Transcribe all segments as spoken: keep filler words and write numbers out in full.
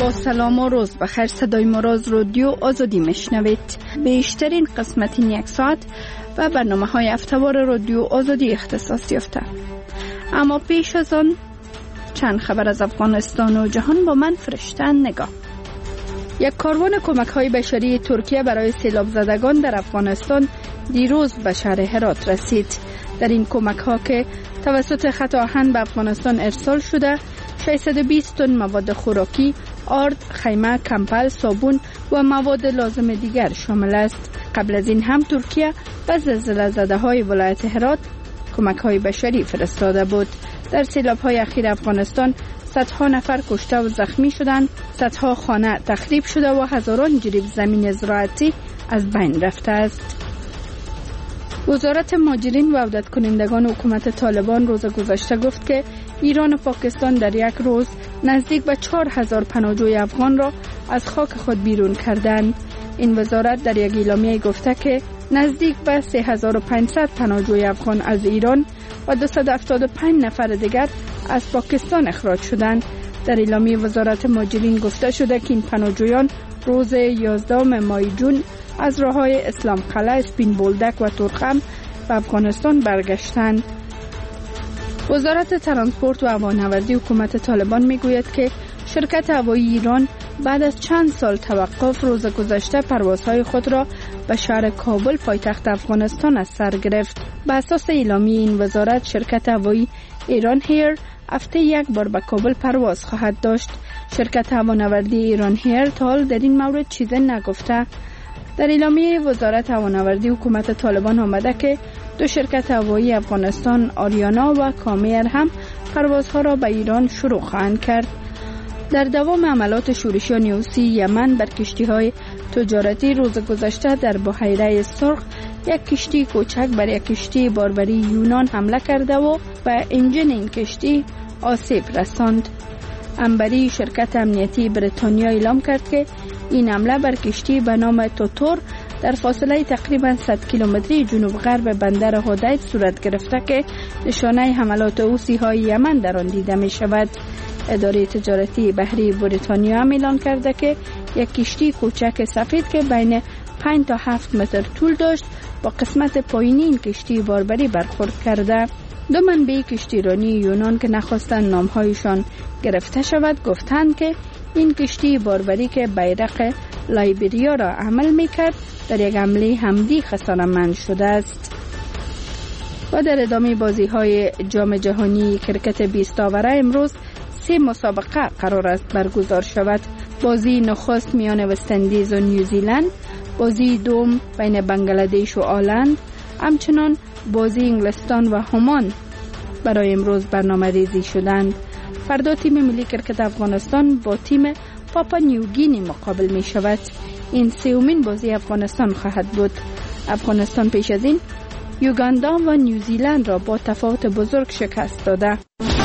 با سلام و روز بخیر. صدای مراز رادیو آزادی میشنوید. بیشترین قسمت این یک ساعت و برنامه های هفته‌وار رادیو آزادی اختصاص یافته. اما پیش از آن چند خبر از افغانستان و جهان با من فرشته نگاه. یک کاروان کمک های بشری ترکیه برای سیلاب زدگان در افغانستان دیروز به شهر هرات رسید. در این کمک ها که توسط خط آهن به افغانستان ارسال شده، ششصد و بیست تن مواد خوراکی، آرد، خیمه، کمپل، صابون و مواد لازم دیگر شامل است. قبل از این هم ترکیه به زلزله زده های ولایت هرات کمک های بشری فرستاده بود. در سیلاب های اخیر افغانستان صدها نفر کشته و زخمی شدند، صدها خانه تخریب شده و هزاران جریب زمین زراعتی از بین رفته است. وزارت مهاجرین و عودت کنندگان حکومت طالبان روز گذشته گفت که ایران و پاکستان در یک روز نزدیک به چهار هزار پناهجوی افغان را از خاک خود بیرون کردند. این وزارت در یک اعلامیه گفته که نزدیک به سه هزار و پانصد پناهجوی افغان از ایران و دویست و هفتاد و پنج نفر دیگر از پاکستان اخراج شدند. در اعلامیه وزارت مهاجرین گفته شده که این پناهجویان روز یازدهم ماه جون از راههای اسلام قلعه، سپین بولدک و ترخم به افغانستان برگشتند. وزارت ترانسپورت و هوانوردی حکومت طالبان میگوید که شرکت هوایی ایران بعد از چند سال توقف روز گذشته پروازهای خود را به شهر کابل پایتخت افغانستان از سر گرفت. به اساس اعلامیه این وزارت، شرکت هوایی ایران هیر هفته یک بار به کابل پرواز خواهد داشت. شرکت هوانوردی ایران هیر تا حال در این مورد چیزی نگفته. در اعلامیه وزارت هوانوردی حکومت طالبان آمده که دو شرکت هوایی افغانستان، آریانا و کامیر هم پروازها را به ایران شروع خواهند کرد. در دوام عملات شورشیان حوثی یمن بر کشتی‌های تجارتی روز گذشته در بحیره سرخ یک کشتی کوچک بر یک کشتی باربری یونان حمله کرده و به انجن این کشتی آسیب رساند. انبری شرکت امنیتی بریتانیا اعلام کرد که این حمله بر کشتی به نام توتور در فاصله تقریباً صد کیلومتری جنوب غرب بندر هودید صورت گرفته که نشانه حملات حوثی های یمن در آن دیده می شود. اداره تجارتی بحری بریتانیا هم اعلام کرده که یک کشتی کوچک سفید که بین پنج تا هفت متر طول داشت با قسمت پایینی این کشتی باربری برخورد کرده. دو منبع کشتیرانی یونان که نخواستند نامهایشان گرفته شود گفتند که این کشتی باربری که بیرق لایبریا را عمل میکرد در یک حمله حمدی خسارتمند شده است. و در ادامه بازی های جام جهانی کرکت بیست آوره امروز سه مسابقه قرار است برگزار شود. بازی نخست میان وست‌اندیز و نیوزیلند، بازی دوم بین بنگلادش و آلند، همچنان بازی انگلستان و همان برای امروز برنامه ریزی شدند. فردا تیم ملی کرکت افغانستان با تیم پاپا نیوگینی مقابل می شود. این سومین بازی افغانستان خواهد بود. افغانستان پیش از این یوگاندا و نیوزیلند را با تفاوت بزرگ شکست داده.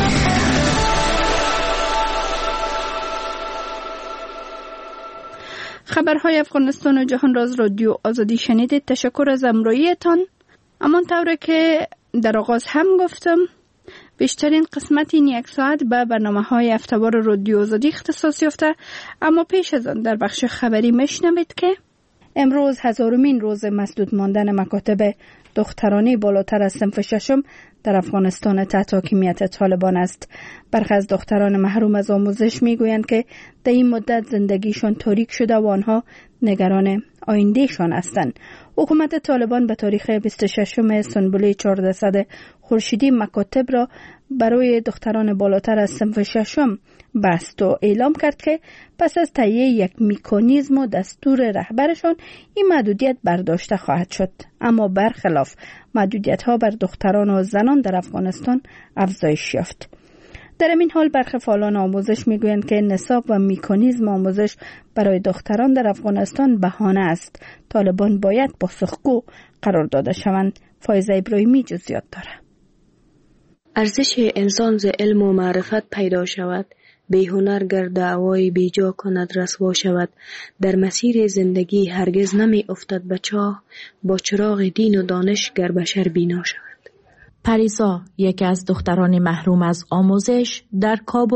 خبرهای افغانستان و جهان راز رادیو آزادی شنیدید. تشکر از همراهیتان. امان طوره که در آغاز هم گفتم، بیشترین قسمت این یک ساعت به برنامه های هفته‌وار رادیو آزادی اختصاص یافته. اما پیش از آن در بخش خبری میشنوید که امروز هزارمین روز مسدود ماندن مکاتب دخترانی بالاتر از صنف ششم در افغانستان تحت حاکمیت طالبان است. برخی از دختران محروم از آموزش میگویند که در این مدت زندگیشان تاریک شده و آنها نگران آیندهشان هستند. حکومت طالبان به تاریخ بیست و ششم سنبله چهاردهصد خورشیدی مکاتب را برای دختران بالاتر از صنف ششم بست و اعلام کرد که پس از تهیه یک مکانیزم و دستور رهبرشان این محدودیت برداشته خواهد شد. اما برخلاف محدودیت‌ها بر دختران و زنان در افغانستان افزایش یافت. در این حال برخی فعالان آموزش میگویند که نصاب و مکانیزم آموزش برای دختران در افغانستان بهانه است. طالبان باید پاسخگو قرار داده شوند. فایزه ابراهیمی جزئیات دارد. ارزش انسان ز علم و معرفت پیدا شود، بی هنر گر دعوای بیجا کند رسوا شود. در مسیر زندگی هرگز نمی افتد به چاه، با چراغ دین و دانش گر بشر بینا شود. پریسا، یکی از دختران محروم از آموزش در کابل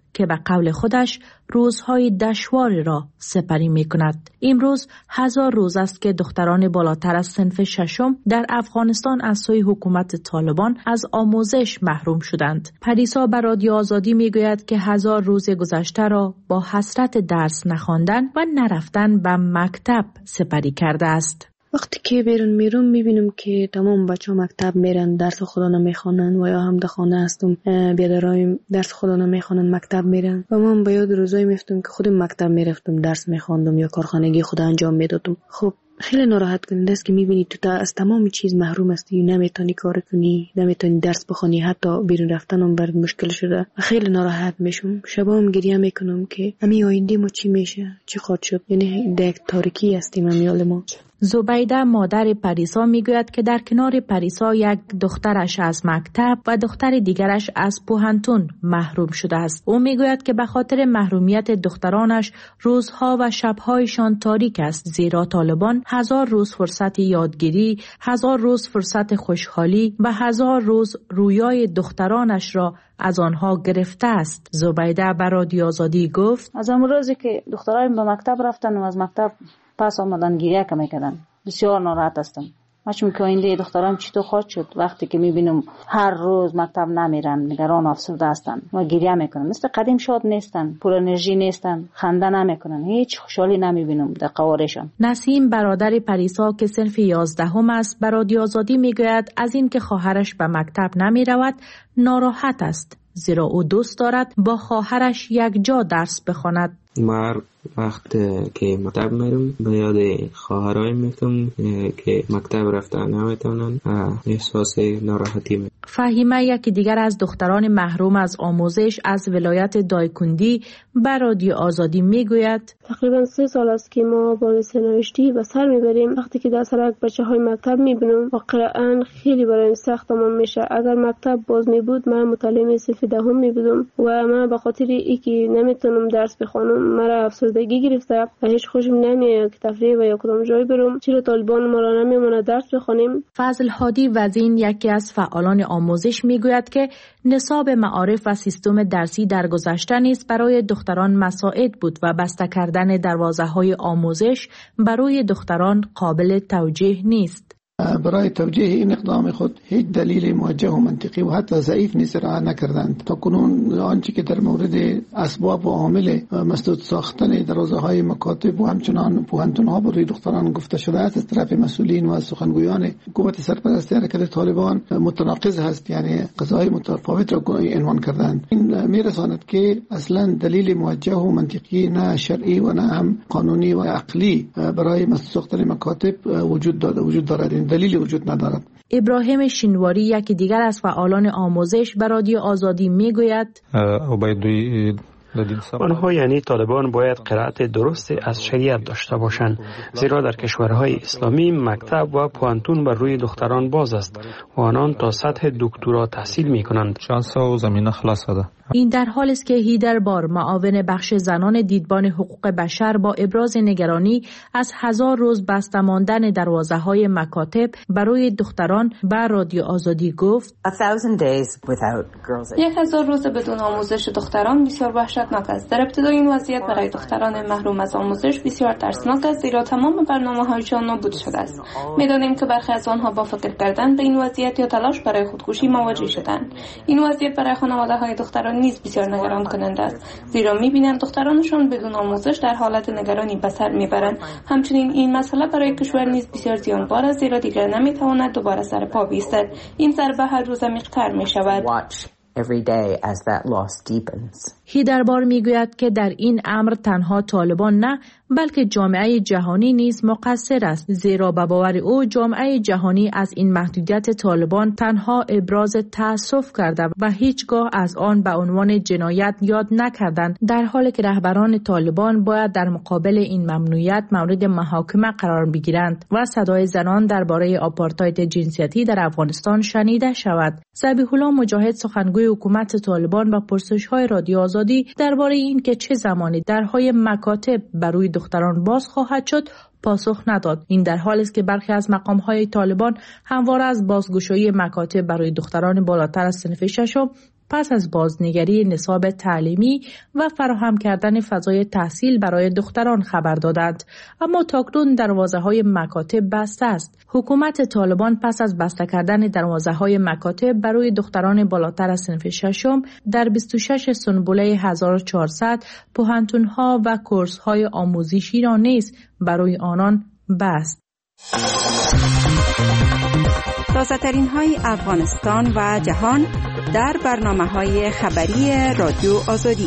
که به قول خودش روزهای دشواری را سپری می کند. امروز هزار روز است که دختران بالاتر از صنف ششم در افغانستان از سوی حکومت طالبان از آموزش محروم شدند. پریسا به رادیو آزادی می گوید که هزار روز گذشته را با حسرت درس نخواندن و نرفتن به مکتب سپری کرده است. وقتی که بیرون میرم میبینم که تمام بچه ها مکتب میرن، درس خدا نمیخوانن و یا هم در خانه هستم بیادرایم درس خدا نمیخوانن مکتب میرن و من به یاد روزایی میفتم که خودم مکتب میرفتم درس میخواندم یا کارخانگی خدا انجام میدادم. خب خیلی ناراحت کننده است که میبینی تو تا از تمام چیز محروم هستی، نمیتونی کار کنی، نمیتونی درس بخونی، حتی بیرون رفتن هم برات مشکل شده و خیلی ناراحت میشم. شبام گریه میکنم که همین آینده ما چی میشه، چی خواهد شد. یعنی در تاریکی هستیم امیال ما. زبیده مادر پریسا میگوید که در کنار پریسا یک دخترش از مکتب و دختر دیگرش از پوهنتون محروم شده است. او میگوید که به خاطر محرومیت دخترانش روزها و شبهایشان تاریک است، زیرا طالبان هزار روز فرصت یادگیری، هزار روز فرصت خوشحالی و هزار روز رویای دخترانش را از آنها گرفته است. زبیده به رادیو آزادی گفت از اون روزی که دخترایم به مکتب رفتن و از مکتب پس آمدن گریه که میکردن بسیار ناراحت هستم. مچم که آینده دخترام چطور خواهد شد وقتی که میبینم هر روز مکتب نمیرن، نگران افسرده هستن و گریه میکنن، مثل قدیم شاد نیستن، پر انرژی نیستن، خنده نمیکنن، هیچ خوشحالی نمیبینم در قوارشان. نسیم برادر پریسا که صنف یازدهم است به رادیو آزادی میگوید از این که خواهرش به مکتب نمیرود ناراحت است، زیرا او دوست دارد با خواهرش یک جا درس بخواند. مر وقت که مکتب میرم به یاد خواهرای میفتم که مکتب رفتن نمیتونن، احساس ناراحتی میکنم. فهیمه یکی دیگر از دختران محروم از آموزش از ولایت دایکندی به رادیو آزادی میگوید تقریبا سه سال است که ما با نوشتی به سر میبریم. وقتی که در سرک بچه های مکتب میبینم واقعا خیلی برای سخت تمام میشه. اگر مکتب باز میبود من متعلم صنف دهم میبودم و من به خاطر اینکه نمیتونم درس بخوانم مرا افسردگی گرفته و هیچ خوشم نمیاد که تفریح و یا کدام جای برم. چرا طالبان ما را نمیمونه درس بخوانیم؟ فضل هادی وزین یکی از فعالان آموزش میگوید که نصاب معارف و سیستم درسی در گذشته نیز برای دختران مساعد بود و بسته کردن دروازه‌های آموزش برای دختران قابل توجیه نیست. برای توجیه این اقدام خود هیچ دلیل موجه و منطقی و حتی ضعیف نیز ارائه نکردند. تا کنون آنچه که در مورد اسباب و عامل مسدود ساختن دروازه‌های مکاتب و همچنان پوهنتون‌ها برای دختران گفته شده است از طرف مسئولین و سخنگویان حکومت سرپرست حرکت طالبان متناقض است، یعنی قضاهای متفاوت را عنوان کردند. این میرساند که اصلا دلیل موجه و منطقی نه شرعی و نه هم قانونی و عقلی برای مسدود ساختن مکاتب وجود دارد وجود دارد دلیلی وجود ندارد. ابراهیم شینواری یکی دیگر از فعالان آموزش به رادیو آزادی میگوید آنها یعنی طالبان باید قرائت درست از شریعت داشته باشند، زیرا در کشورهای اسلامی مکتب و پوهنتون بر روی دختران باز است و آنان تا سطح دکترا تحصیل می کنند. شانس و زمینه خلاص ده. این در حالی است که هیدر بار معاون بخش زنان دیدبان حقوق بشر با ابراز نگرانی از هزار روز بسته ماندن دروازه‌های مکاتب برای دختران به رادیو آزادی گفت یک هزار روز بدون آموزش دختران بسیار وحشتناک است. در ابتدای این وضعیت برای دختران محروم از آموزش بسیار ترسناک است، زیرا تمام برنامه‌هایشان نابود شده است. می‌دانیم که برخی از آنها با فکر کردن به این وضعیت یا تلاش برای خودکشی مواجه شدند. این وضعیت برای خانواده‌های دختران نیز بسیار نگران کننده است، زیرا می‌بینند دخترانشان بدون آموزش در حالت نگرانی به سر می‌برند. همچنین این مسئله برای کشور نیز بسیار زیانبار است، زیرا دیگر نمی‌تواند دوباره سر پا بایستد. این ضربه هر روز عمیق‌تر می‌شود. every day as that loss deepens. هیدربار میگوید که در این امر تنها طالبان نه بلکه جامعه جهانی نیز مقصر است، زیرا به باور او جامعه جهانی از این محدودیت طالبان تنها ابراز تأسف کرده و هیچگاه از آن به عنوان جنایت یاد نکردند، در حالی که رهبران طالبان باید در مقابل این ممنوعیت مورد محاکمه قرار بگیرند و صدای زنان درباره آپارتاید جنسیتی در افغانستان شنیده شود. ذبیح الله مجاهد سخنگوی حکومت طالبان با پرسش‌های رادیو آزادی درباره این که چه زمانی درهای مکاتب برای دختران باز خواهد شد پاسخ نداد. این در حالی است که برخی از مقام‌های طالبان همواره از بازگشایی مکاتب برای دختران بالاتر از صنف ششم پس از بازنگری نصاب تعلیمی و فراهم کردن فضای تحصیل برای دختران خبر دادند. اما تاکنون دروازه‌های مکاتب بسته است. حکومت طالبان پس از بسته کردن دروازه‌های مکاتب برای دختران بالاتر از صنف ششم در بیست و شش سنبله هزار و چهارصد پوهنتون‌ها و کورس‌های آموزشی را نیز برای آنان بست. تازه‌ترین های افغانستان و جهان در برنامه‌های خبری رادیو آزادی.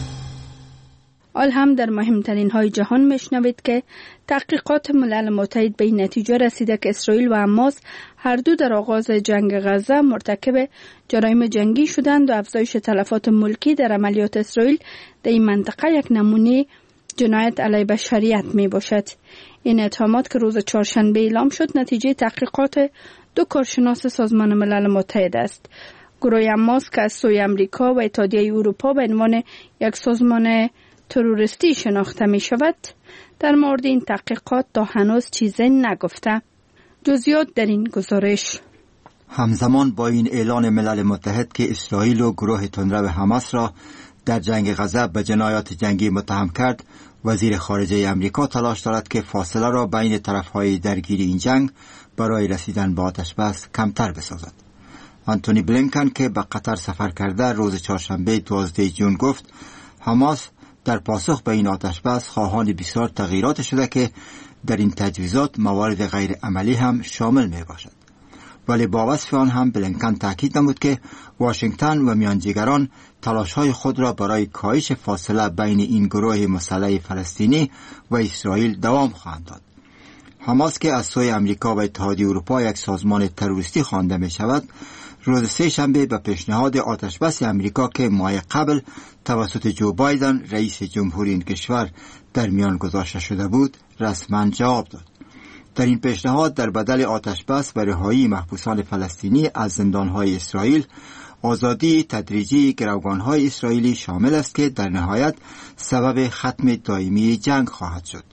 آل هم در مهمترین های جهان میشنوید که تحقیقات ملل متحد به این نتیجه رسیده که اسرائیل و حماس هر دو در آغاز جنگ غزه مرتکب جرایم جنگی شدند و افزایش تلفات ملکی در عملیات اسرائیل در این منطقه یک نمونه جنایت علیه بشریت می باشد. این اتهامات که روز چهارشنبه اعلام شد نتیجه تحقیقات دو کارشناس سازمان ملل متحد است. گروه حماس که از سوی امریکا و اتحادیه اروپا به عنوان یک سازمان تروریستی شناخته می شود در مورد این تحقیقات تا هنوز چیزی نگفته. جزئیات در این گزارش. همزمان با این اعلان ملل متحد که اسرائیل و گروه تندرو حماس را در جنگ غزه به جنایات جنگی متهم کرد، وزیر خارجه امریکا تلاش دارد که فاصله را بین طرفهای درگیر این جنگ برای رسیدن به آتش بس کمتر بسازد. آنتونی بلینکن که به قطر سفر کرده روز چهارشنبه دوازده ژوئن گفت حماس در پاسخ به این آتش بس خواهان بسیار تغییرات شده که در این تجویزات موارد غیر عملی هم شامل می باشد. ولی با وصف آن هم بلینکن تاکید نمود که واشنگتن و میانجیگران تلاش‌های خود را برای کاهش فاصله بین این گروه مسلح فلسطینی و اسرائیل دوام خواهند داد. حماس که از سوی امریکا و اتحادیه اروپا یک سازمان تروریستی خوانده می شود، روز سه شنبه به پیشنهاد آتشبس امریکا که ماه قبل توسط جو بایدن رئیس جمهوری این کشور در میان گذاشته شده بود رسما جواب داد. در این پیشنهاد در بدل آتشبس و رهایی محبوسان فلسطینی از زندانهای اسرائیل، آزادی تدریجی گروگانهای اسرائیلی شامل است که در نهایت سبب ختم دائمی جنگ خواهد شد.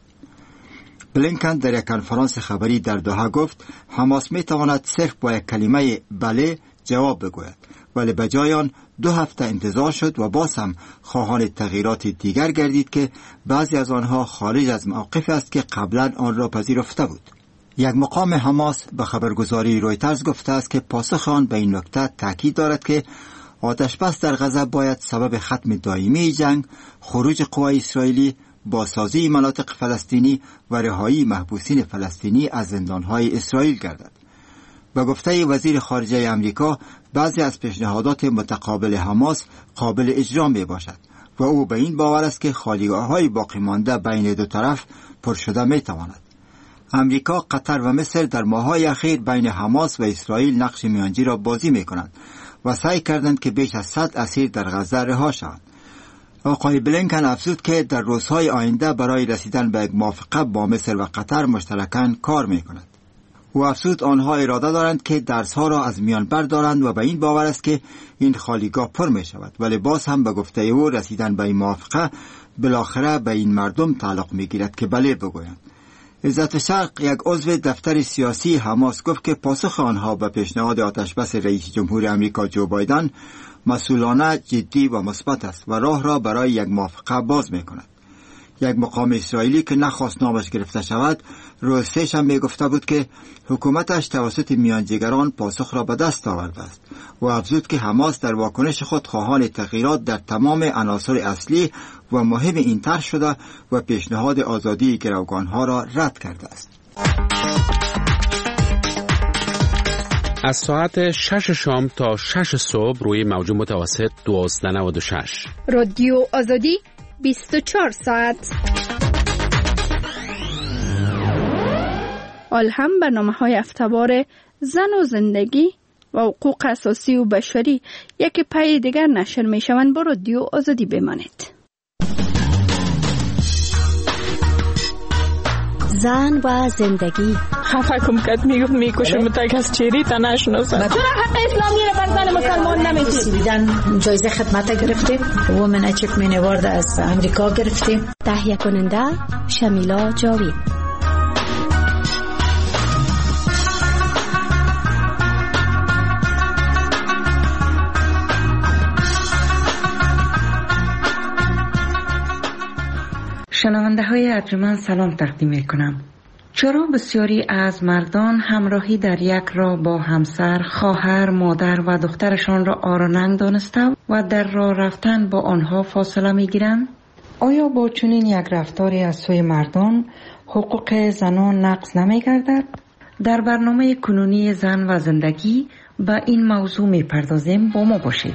بلینکن در یک کنفرانس خبری در دوحه گفت حماس می تواند صرف با یک کلمه بله جواب بگوید، ولی به جای آن دو هفته انتظار شد و باز هم خواهان تغییرات دیگر گردید که بعضی از آنها خارج از موقف است که قبلا آن را پذیرفته بود. یک مقام حماس به خبرگزاری رویترز گفته است که پاسخ آن به این نکته تاکید دارد که آتشبس در غزه باید سبب ختم دائمی جنگ، خروج قوای اسرائیلی، بازسازی مناطق فلسطینی و رهایی محبوسین فلسطینی از زندانهای اسرائیل گردد. به گفته وزیر خارجه امریکا، بعضی از پیشنهادات متقابل حماس قابل اجرا می باشد و او به این باور است که خالیگاه‌های باقی مانده بین دو طرف پر شده می تواند. امریکا، قطر و مصر در ماه‌های اخیر بین حماس و اسرائیل نقش میانجی را بازی می کنند و سعی کردند که بیش از صد اسیر در غزه رها شوند. آقای بلینکن افزود که در روزهای آینده برای رسیدن به یک موافقه با مصر و قطر مشترکاً کار می کند. او افزود آنها اراده دارند که درسها را از میان بردارند و به این باور است که این خالیگاه پر می شود، ولی باز هم به گفته او رسیدن به این موافقه بالاخره به این مردم تعلق می گیرد که بله بگویند. عزت شرق، یک عضو دفتر سیاسی حماس، گفت که پاسخ آنها به پیشنهاد آتشبس رئیس جمهور امریکا جو بایدن مسئولانه، جدی و مثبت است و راه را برای یک موافقه باز می کند. یک مقام اسرائیلی که نخواست نامش گرفته شود روز سه شنبه گفته بود که حکومتش توسط میانجیگران پاسخ را به دست آورده است و افزود که حماس در واکنش خود خواهان تغییرات در تمام عناصر اصلی و مهم این طرح شده و پیشنهاد آزادی گروگانها را رد کرده است. از ساعت شش شام تا شش صبح روی موج متوسط دوازده و نود و شش رادیو آزادی بیست و چهار ساعت. آل هم برنامه های افتوار زن و زندگی و حقوق اساسی و بشری یک پای دیگر نشر می شوند. با رادیو آزادی بمانید. زن و زندگی. خفه کم کت میگفت میکشه متک از چیری تا نشناسد. چرا حق اسلامی رو بر زن مسلمان نمیدید؟ دیدن جایزه خدمت گرفتیم، وومن اچیومنت اوارد از امریکا گرفتیم. تهیه کننده شمیلا جاوید. شنونده های ارجمند سلام تقدیم می کنم. چرا بسیاری از مردان همراهی در یک راه با همسر، خواهر، مادر و دخترشان را آرننگ دانسته و در راه رفتن با آنها فاصله می گیرند؟ آیا با چنین یک رفتاری از سوی مردان حقوق زنان نقض نمی گردد؟ در برنامه کنونی زن و زندگی به این موضوع می پردازیم، با ما باشید.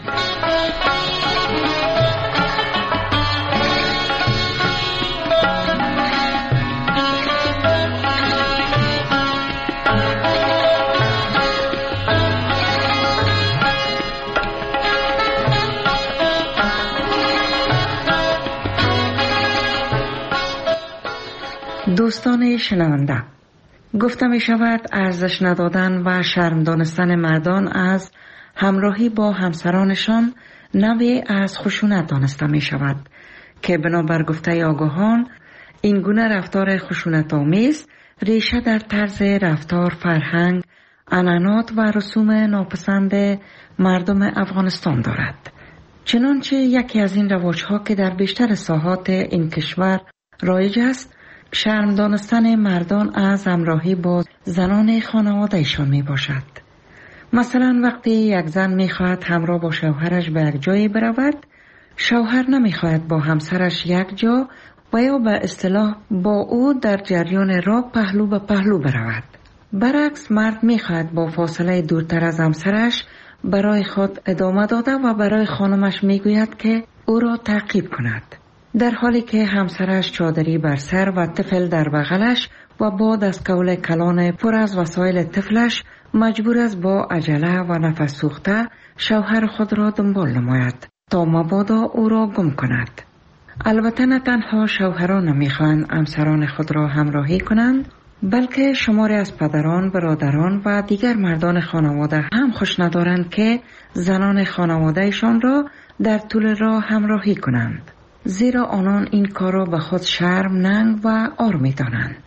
دوستان شنونده، گفته می شود ارزش ندادن و شرم دانستن مردان از همراهی با همسرانشان نوعی از خشونت دانسته می شود که بنابر گفته آگاهان این گونه رفتار خشونت آمیز ریشه در طرز رفتار، فرهنگ، عنعنات و رسوم ناپسند مردم افغانستان دارد. چنانچه یکی از این رواجها که در بیشتر ساحات این کشور رایج است، شرم دانستن مردان از همراهی با زنان خانوادهشان می باشد. مثلا وقتی یک زن می خواهد همراه با شوهرش به یک جایی برود، شوهر نمی خواهد با همسرش یک جا و یا به اصطلاح با او در جریان راه پهلو به پهلو برود. برعکس مرد می خواهد با فاصله دورتر از همسرش برای خود ادامه داده و برای خانمش می گوید که او را تعقیب کند، در حالی که همسرش چادری بر سر و طفل در بغلش و با دستکول کلان پر از وسایل طفلش مجبور است با عجله و نفس سوخته شوهر خود را دنبال نماید تا مبادا او را گم کند. البته نه تنها شوهران نمیخواهند همسران خود را همراهی کنند، بلکه شماری از پدران، برادران و دیگر مردان خانواده هم خوش ندارند که زنان خانوادهشان را در طول راه همراهی کنند، زیرا آنان این کار را به خود شرم، ننگ و عار می دانند.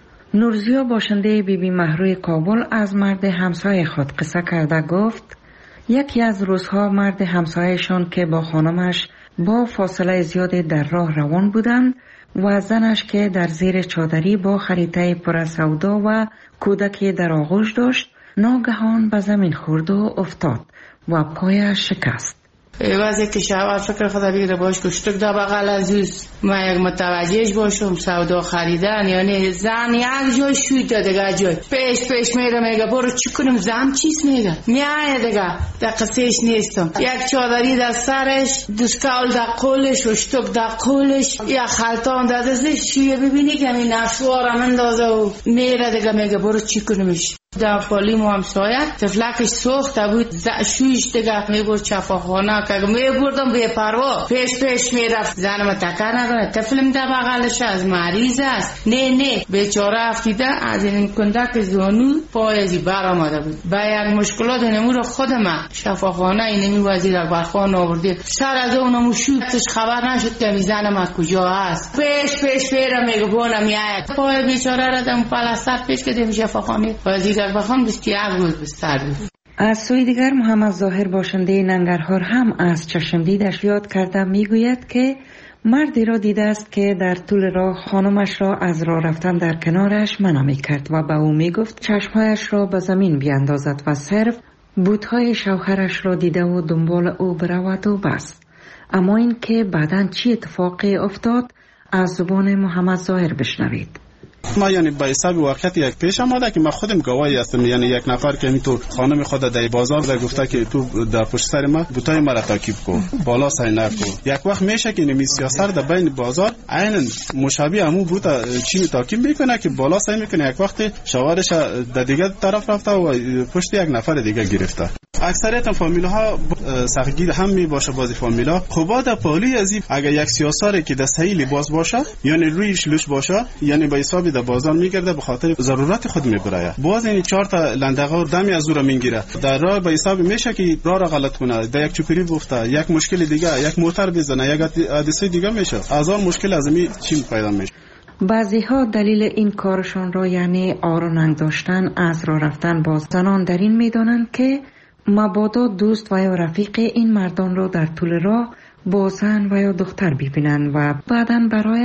نورزیا باشنده بی بی مهروی کابل از مرد همسایه خود قصه کرده گفت یکی از روزها مرد همسایهشان که با خانمش با فاصله زیادی در راه روان بودند و زنش که در زیر چادری با خریطه پر سودا و کودکی در آغوش داشت ناگهان به زمین خورد و افتاد و پایش شکست. وقتی که شوهر فکر خدا بگیره باش کشتک دا بغل عزیز ما یک متوجهش باشم سودا خریدن، یعنی زن یک جای شوید دیگه جای پیش پیش میره میگه برو چی کنم، زن چیز میگه میایه دیگه در قصهش نیستم، یک چادری در سرش، دستکول در قولش و شتک در قولش، یک خلطان در دستش، شویه ببینی که این نفسوارم اندازه و میره دیگه میگه برو چی کنمش. در پالی مو همسایه تفلکش سوخته بود، شویش دیگه میبرد شفاخانه که میبردم به پروا پیش پیش میرفت، زنم تکر نکنه، طفلم در بغلش از مریض است، نه نه بیچاره افتیده از این کندک زانو پایزی بر آمده بود. با یک مشکلات نمور خودم شفاخانه اینمی وزیر اکبرخان آورده، سر از اونمو شویتش خبر نشد که زنم کجا است، پیش پیش پیرم میگه بونم میاید پای بیچاره را دم پلاستر پیش کردیم شفاخانه وزیر بخوام بسیار روز بستر بود. از سوی دیگر محمد ظاهر باشنده ننگرهار هم از چشمدیدش یاد کرده میگوید که مردی را دیده است که در طول راه خانمش را از راه رفتن در کنارش منع میکرد و به او میگفت چشمهایش را به زمین بیاندازد و صرف بوتهای شوهرش را دیده و دنبال او برود و بس. اما این که بعداً چی اتفاقی افتاد از زبان محمد ظاهر بشنوید. ما یعنی به حساب واقعیت یک پیش آمده که من خودم گواهی هستم، یعنی یک نفر که همینطور خانم خود در بازار در گفته که تو در پشت سر ما بوتای مرا تعقیب کن، بالا سعی نکن. یک وقت میشه که نمی سیاست در بین بازار عین مشابه همون بوتا چی تعقیب میکنه که بالا سعی میکنه، یک وقت شوهرش در دیگه طرف رفته و پشت یک نفر دیگه گرفته. اکثریت فامیل ها سختگیر هم می باشه. بازی فامیل ها خوبا در پالی ازی اگر یک سیاساری که در صحیح لباس باشه یعنی رویش لوش باشه، یعنی به حساب در بازار میگرده به خاطر ضرورت خود میبره، باز این چهار تا لندغه دمی از او را میگیره در راه به حساب میشه که راه را غلط کنه، در یک چوپری بفته، یک مشکل دیگه، یک موتور بزنه، یک حادثه دیگه میشه، از اون مشکل از می چی پیدا میشه. بعضی ها دلیل این کارشان را یعنی آروننگ داشتن از راه رفتن با زنان در این میدانند که مبادا دوست و یا رفیق این مردان را در طول راه با زن و یا دختر ببینند و بعداً برایش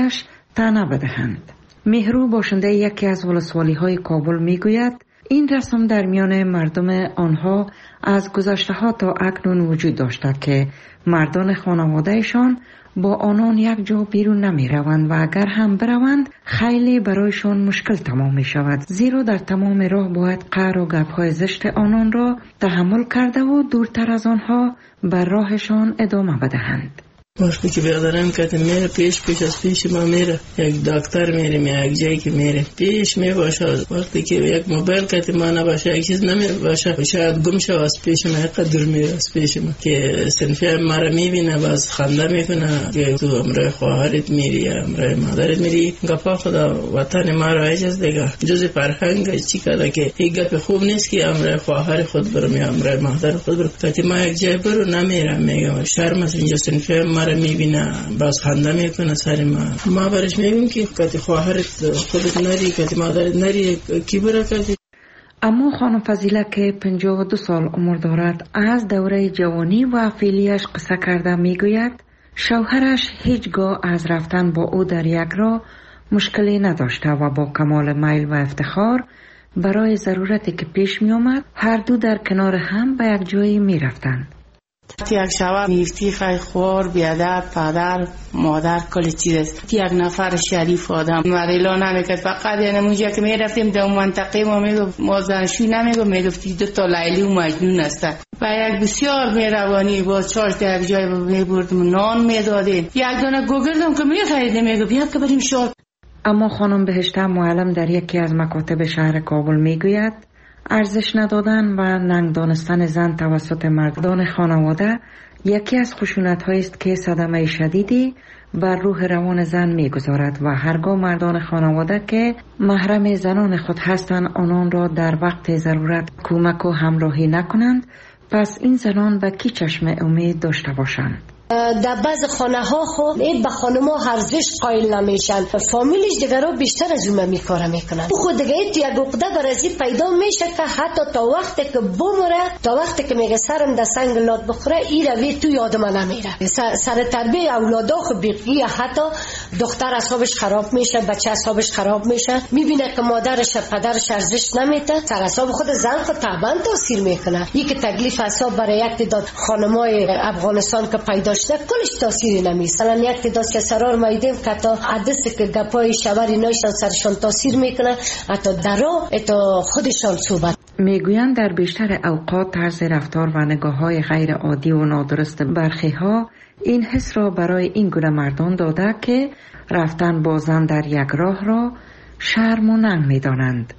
طعنه بدهند. مهرو باشنده یکی از ولسوالی های کابل می گوید این رسم در میان مردم آنها از گذشته ها تا اکنون وجود داشته که مردان خانوادهشان با آنان یک جا بیرون نمی روند و اگر هم بروند خیلی برایشان مشکل تمام می شود، زیرا در تمام راه باید قهر و گپ‌های زشت آنان را تحمل کرده و دورتر از آنها بر راهشان ادامه بدهند. وقتی که بیادرم که میره پیش پیش از پیش ما میره، یک دکتر میره، یک جایی که میره پیش می باشه. وقتی که یک موبایل که ما نباشه، یک چیز نمی باشه، شاید گم شو از پیش ما، قدر میره از پیش ما که صنفی ما رو میبینه، باز خنده میکنه که تو امرای خواهرت میری یا امرای مادرت میری. گپا خدا وطن ما رو ایجاز دیگه جز فرهنگ چی کرده که این گپ خوب نیست که امرای خواهر خود برم یا امرای مادر خود برم. که ما یک جای برو نمیرم، میگم شرم از اینجا صنفی ما میبینه، باز خنده میکنه سر ما. ما برش میگیم که کتی خواهرت خودت نری، کتی مادرت نری، کی برا کتی. اما خانم فضیله که پنجاه و دو سال عمر دارد از دوره جوانی و فعلیش قصه کرده میگوید شوهرش هیچگاه از رفتن با او در یک راه مشکلی نداشته و با کمال میل و افتخار برای ضرورتی که پیش می آمد هر دو در کنار هم به یک جایی می رفتند. یک شوهر نیفتی خیلی خور بیادر پدر مادر کلی چیز است. یک نفر شریف آدم مریلا نمیکرد، فقط یعنی اونجا که میرفتیم در منطقه ما میگفت ما زنشوی نمیگفت، میگفتی دو تا لیلی و مجنون هستن و یک بسیار مهربانی باز چارش در یک جای میبردم نان میدادیم، یک دانه گوگردم که میخریدیم میگفت بیاد که بریم شاد. اما خانم بهشته معلم در یکی از مکاتب شهر کابل میگوید ارزش ندادن و ننگ دانستن زن توسط مردان خانواده یکی از خشونت‌هایی است که صدمه شدیدی بر روح روان زن می‌گذارد و هرگاه مردان خانواده که محرم زنان خود هستند آنان را در وقت ضرورت کمک و همراهی نکنند، پس این زنان به کی چشم امید داشته باشند؟ در بعض خانه ها خب این به خانم ها ارزش قائل نمیشن، فامیلش دیگر رو بیشتر از اون میکاره میکنن. خود دیگه تو یک عقده برازی پیدا میشه که حتی تا وقتی که بمره، تا وقتی که میگه سرم در سنگ لات بخوره این روی تو یادم نمیره. سر, سر تربیه اولادا خب بیقی، حتی دختر اعصابش خراب میشه، بچه اعصابش خراب میشه، میبینه که مادرش پدرش ارزش نمیده، سر اعصاب خود زن خود طبعا تاثیر میکنه. یک تکلیف اعصاب برای یک تعداد خانمای افغانستان که پیدا کلش تاثیری نمیست. الان یک تعداد که سرار مایدیم که تا عدس که گپای شوری نایشان سرشان تاثیر میکنه، حتی درا تا خودشان صحبت میگویند در بیشتر اوقات طرز رفتار و نگاه های غیر عادی و نادرست برخی ها این حس را برای این گونه مردان داده که رفتن با زن در یک راه را شرم و ننگ میدانند.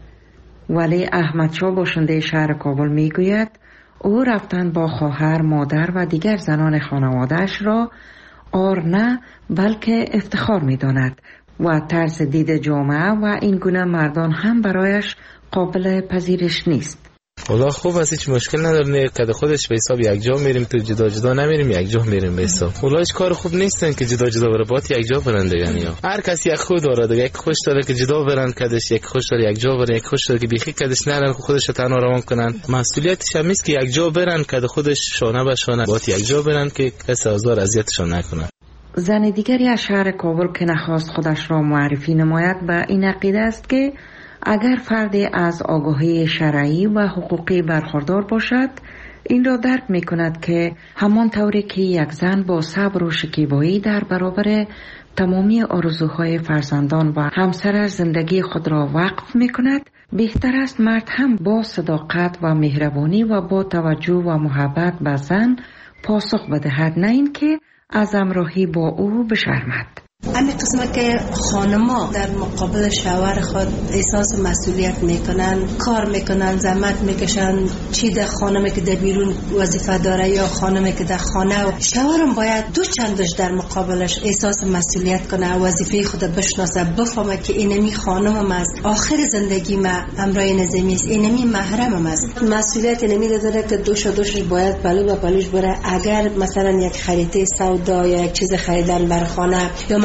ولی احمد شاه باشنده شهر کابل میگوید او رفتن با خواهر، مادر و دیگر زنان خانواده‌اش را آر نه بلکه افتخار می‌داند و طرز دید جامعه و این گونه مردان هم برایش قابل پذیرش نیست. والله خوب است، هیچ مشکل نداره که خودش به حساب یک جا میریم، تو جدا جدا نمیریم، یک جا میریم به حساب. والله هیچ کار خوب نیستن که جدا جدا بره، باید یک جا برن دیگه. یعنی هر کسی یک خود داره دیگه، یک خوش داره که جدا برن کدش، یک خوش داره یک جا برن، یک خوش داره که بیخی کدش نرن خودش رو تنها روان کنن. مسئولیتش هم است که یک جا برن که خودش شانه به شانه، باید یک جا برن که کسی آزار اذیتشون نکنه. زن دیگری از شهر کابل که نخواست خودش را معرفی نماید به این عقیده است که اگر فردی از آگاهی شرعی و حقوقی برخوردار باشد این را درک می کند که همان طوری که یک زن با صبر و شکیبایی در برابر تمامی آرزوهای فرزندان و همسرش زندگی خود را وقف می کند، بهتر است مرد هم با صداقت و مهربانی و با توجه و محبت به زن پاسخ بدهد، نه این که از همراهی با او بشرمد. همین قسمه که خانما در مقابل شوهر خود احساس مسئولیت میکنن، کار میکنن، زحمت میکشن، چی در خانمی که در بیرون وظیفه داره یا خانمی که در خانه، و شوهرم باید دو چندش در مقابلش احساس مسئولیت کنه، وظیفه خود بشناسه، بفهمه که اینمی خانمم است، آخر زندگی ما امرای نظامی است، اینمی محرمم است. مسئولیت اینمی داره که دوش و دوشش باید پلو و پلوش بره. اگر مثلا یک خرید سودا یا یک چیز خریدن بر خانه یا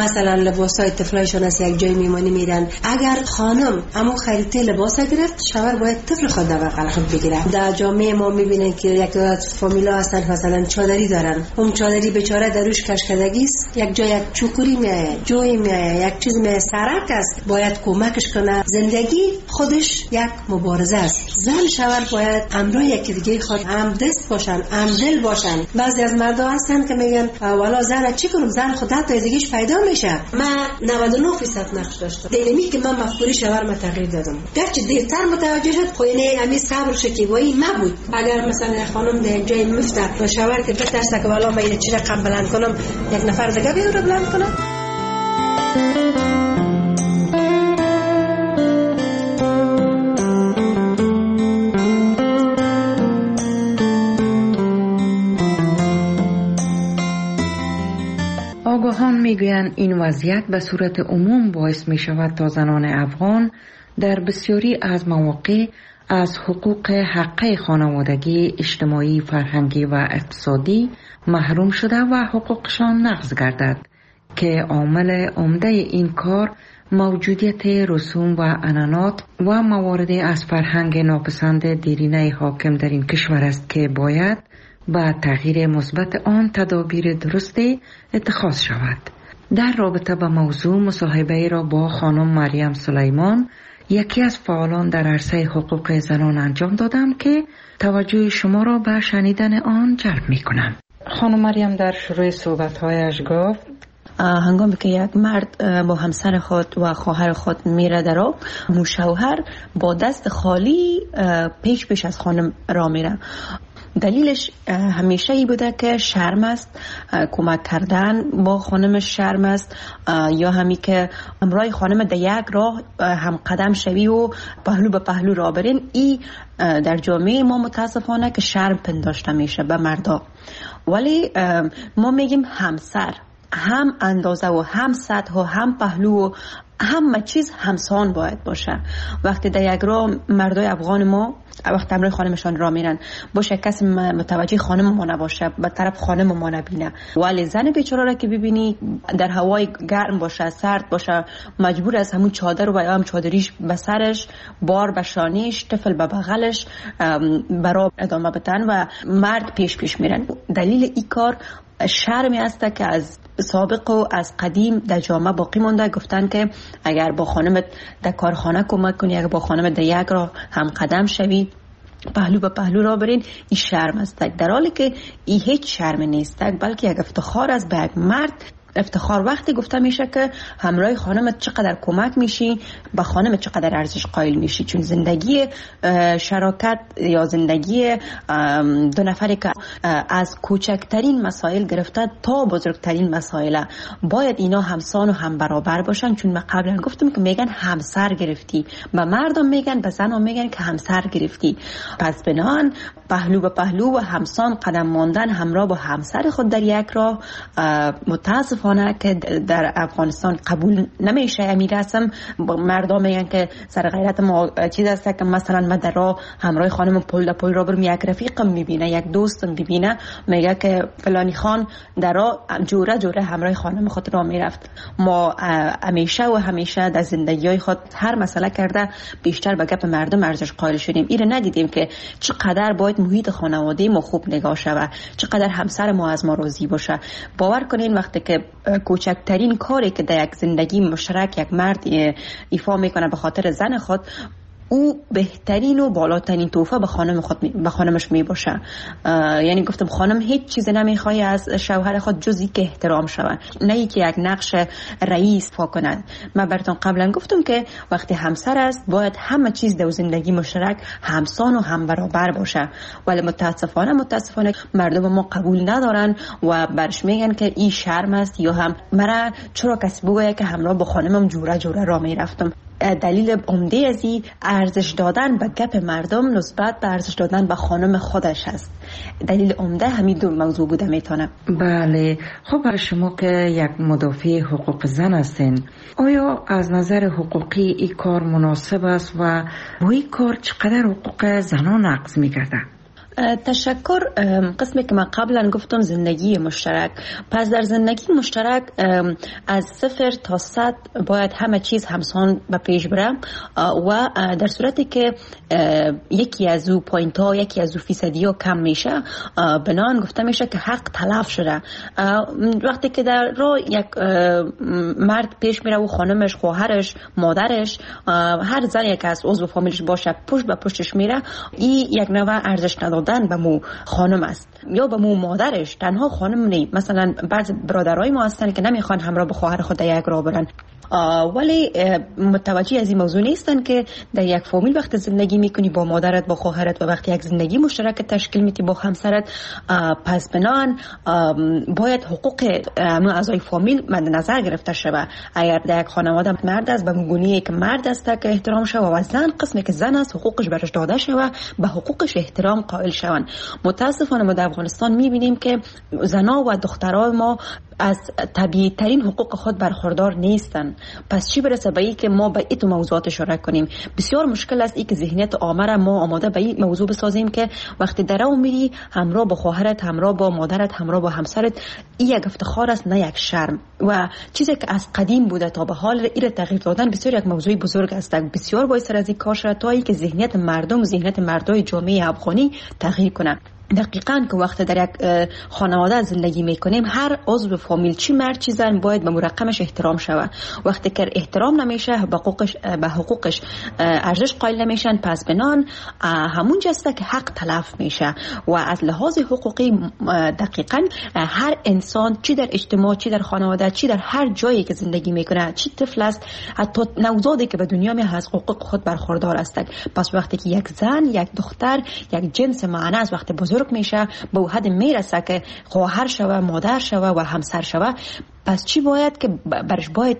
مثلا لباسای طفلایشون از یک جای میمانی میرن، اگر خانم اما خریده لباس گرفت، شوهر باید طفل خود در بغل خود بگیره. در جامعه ما میبینن که یک فامیلا هستن مثلا چادری دارن، اون چادری بیچاره دروش کشکدگی است، یک جای یک چوکوری میایه، جوی میایه، یک چیز میایه، سرک است، باید کمکش کنه. زندگی خودش یک مبارزه است. زن شوهر باید همراه یکی دیگه خود هم دست باشن، هم دل باشن. بعضی از مردا هستن که میگن والا زن چی کنم، زن خودت تا زندگیش پیدا میشه. من نود و نه درصد نقش داشتم. دلیمی که من مفکوری شوهر ما تغییر دادم. گرچه دیرتر متوجه شد، خو اینه همین صبر شکیبایی نبود. اگر مثلا خانم در جای مفته و شوهر که بترسه که والا من اینو چی رقم بلند کنم، یک نفر دیگه بیاد رو بلند کنم. آگاهان میگویند این وضعیت به صورت عموم باعث می شود تا زنان افغان در بسیاری از مواقع از حقوق حقه خانوادگی، اجتماعی، فرهنگی و اقتصادی محروم شده و حقوقشان نقض گردد که عامل عمده این کار موجودیت رسوم و عنعنات و موارد از فرهنگ ناپسند دیرینه حاکم در این کشور است که باید با تغییر مثبت آن تدابیر درستی اتخاذ شود. در رابطه با موضوع مصاحبه را با خانم مریم سلیمان، یکی از فعالان در عرصه حقوق زنان انجام دادم که توجه شما را به شنیدن آن جلب می کنم. خانم مریم در شروع صحبت‌هایش گفت هنگامی که یک مرد با همسر خود و خواهر خود میره در آب، شوهر با دست خالی پیش پیش از خانم را میره. دلیلش همیشه ای بوده که شرم است، کمک کردن با خانمش شرم است، یا همی که همراه خانم در یک راه هم قدم شوی و پهلو به پهلو را برین. ای در جامعه ما متاسفانه که شرم پنداشته میشه به مردا. ولی ما میگیم همسر هم اندازه و هم سطح و هم پهلو و همه چیز همسان باید باشه. وقتی در یک راه مردای افغان ما وقتی همراه خانمشان را میرن، باشه کسی متوجه خانم ما نباشه، به طرف خانم ما نبینه. ولی زن بیچاره را که ببینی در هوای گرم باشه، سرد باشه، مجبور از همون چادر و یا هم چادریش به سرش، بار به شانیش، طفل به بغلش برای ادامه بدن و مرد پیش پیش میرن. دلیل این کار شرمی است که از سابق و از قدیم در جامعه باقی مونده. گفتن که اگر با خانمت در کارخانه کمک کنی، اگر با خانمت در یک راه هم قدم شوی، پهلو به پهلو را برین، این شرم است. در حالی که این هیچ شرم نیست، بلکه یک افتخار است به یک مرد. افتخار وقتی گفته میشه که همراه خانمت چقدر کمک میشی، به خانمت چقدر ارزش قائل میشی. چون زندگی شراکت یا زندگی دو نفری که از کوچکترین مسائل گرفته تا بزرگترین مسائل باید اینا همسان و هم برابر باشن. چون من قبلا گفتم که میگن همسر گرفتی، به مردم میگن، به زنان میگن که همسر گرفتی. پس بنان پهلو به پهلو و همسان قدم ماندن همراه با همسر خود در یک راه متاسف که در افغانستان قبول نمیشه. امی رسم مردم میگن که سر غیرت ما چیز است که مثلا من در راه همراه خانم پل در پل را برم، یک رفیقم میبینه، یک دوستم ببینه، میگه که فلانی خان در راه جوره جوره همراه خانم خود را میرفت. ما همیشه و همیشه در زندگی های خود هر مسئله کرده بیشتر به گپ مردم ارزش قائل شدیم. ایره ندیدیم که چقدر باید محیط خانواده ما خوب نگاه شود، چقدر همسر ما از ما راضی باشه. باور کنین وقتی که کوچکترین کاری که در یک زندگی مشترک یک مرد ایفا میکنه به خاطر زن خود، او بهترین و بالاترین تحفه به خانم خود به خانمش می باشه. یعنی گفتم خانم هیچ چیز نمیخواد از شوهر خود جز اینکه احترام شود، نه اینکه یک نقش رئیس فا کنند. من براتون قبلا گفتم که وقتی همسر است باید همه چیز در زندگی مشترک همسان و هم برابر باشه. ولی متاسفانه متاسفانه مردم ما قبول ندارن و برش میگن که این شرم است، یا هم مرا چرا کسی بگه که همراه با خانمم جوره جوره را میرفتم. دلیل عمده از این ارزش دادن به گپ مردم نسبت به ارزش دادن به خانم خودش است. دلیل عمده همین دو موضوع بوده میتونه. بله. خب برای شما که یک مدافع حقوق زن هستین، آیا از نظر حقوقی این کار مناسب است و با این کار چقدر حقوق زنان نقض میگرده؟ تشکر. قسمی که من قبلا گفتم زندگی مشترک، پس در زندگی مشترک از صفر تا صد باید همه چیز همسان به پیش بره و در صورتی که یکی از او پوینت ها یکی از او فیصدی ها کم میشه بنان گفته میشه که حق تلف شده. وقتی که در راه یک مرد پیش میره و خانمش، خواهرش، مادرش، هر زنی که از عضو فامیلش باشه پشت به پشتش میره، این یک نوع ارزش ندادن به مو خانم است یا به مو مادرش. تنها خانم نی، مثلا بعض برادرای ما هستن که نمیخوان همراه به خواهر خود یک راه برن ولی متوجه از این موضوع نیستن که در یک فامیل وقت زندگی میکنی با مادرت، با خواهرت و وقتی یک زندگی مشترک تشکیل میدی با همسرت، پس بنان باید حقوق اعضای فامیل مد نظر گرفته شود. اگر در یک خانواده مرد است به گونه‌ای که مرد است که احترام شود و زن قسمی که زن است حقوقش برش داده شود، به حقوقش احترام قائل شوند. متاسفانه ما در افغانستان میبینیم که زنا و دخترای ما از طبیعی ترین حقوق خود برخوردار نیستن. پس چی برسه به این که ما به این موضوعات اشاره کنیم؟ بسیار مشکل است این که ذهنیت عامه را ما آماده به این موضوع بسازیم که وقتی در اون میری همراه با خواهرت، همراه با مادرت، همراه با همسرت، این یک افتخار است نه یک شرم. و چیزی که از قدیم بوده تا به حال این تغییر دادن بسیار یک موضوع بزرگ است. بسیار باید سر از این کار شد تا اینکه ذهنیت مردم، ذهنیت مردای جامعه افغانی تغییر کنه. دقیقاً که وقت در یک خانواده زندگی میکنیم هر عضو فامیل چی مرد چی زن باید به مرقمش احترام شود. وقتی که احترام نمیشه به حقوقش به حقوقش ارزش قائل نمیشن، پس بنان همون جسته که حق تلف میشه. و از لحاظ حقوقی دقیقاً هر انسان چی در اجتماع، چی در خانواده، چی در هر جایی که زندگی میکنه، چی طفل است، حتی نوزادی که به دنیا می از حقوق خود برخوردار است. پس وقتی که یک زن، یک دختر، یک جنس معنی است وقتی بزرگ میشه به حد میرسه که خواهر شوه، مادر شوه و همسر شوه، پس چی باید که برش باید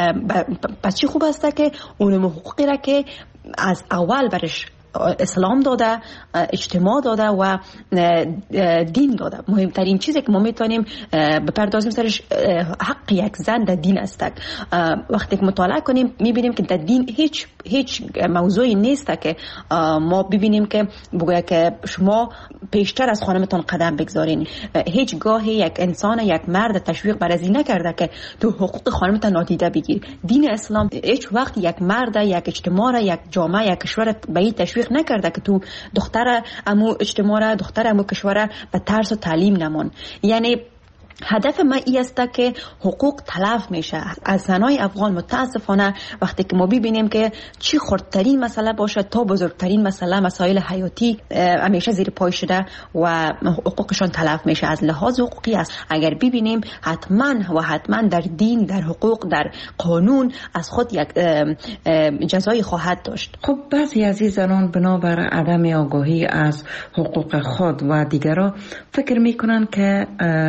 پس چی خوب است که اون حقوقی را که از اول برش اسلام داده، اجتماع داده و دین داده. مهمترین چیزی که ما میتونیم بپردازیم سرش حق یک زن در دین است. وقتی که مطالعه کنیم میبینیم که در دین هیچ هیچ موضوعی نیست که ما ببینیم که بگویا که شما پیشتر از خانمتان قدم بگذارین. هیچ گاهی یک انسان، یک مرد تشویق بر از این نکرده که تو حقوق خانمتان نادیده بگیر. دین اسلام هیچ وقت یک مرد، یک اجتماع، یک جامعه، یک کشور به این تشویق نکرده که تو دختر امو اجتماع، دختر امو کشور به ترس و تعلیم نمون. یعنی هدف ما این است که حقوق تلف میشه از زنای افغان. متاسفانه وقتی که ما ببینیم که چی خردترین مسئله باشه تا بزرگترین مسئله، مسائل حیاتی همیشه زیر پای شده و حقوقشان تلف میشه. از لحاظ حقوقی است اگر ببینیم حتما و حتما در دین، در حقوق، در قانون از خود یک جزایی خواهد داشت. خب بعضی از این زنان بنابر عدم آگاهی از حقوق خود و دیگران فکر میکنن که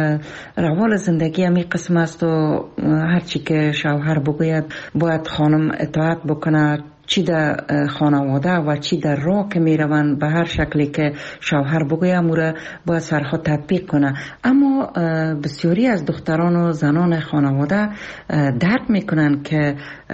روال زندگی همی قسم است و هرچی که شوهر بگوید باید خانم اطاعت بکنه، چی در خانواده و چی در راه که می روند به هر شکلی که شوهر بگوید موره باید سرخود تطبیق کنه. اما بسیاری از دختران و زنان خانواده درک می کنن که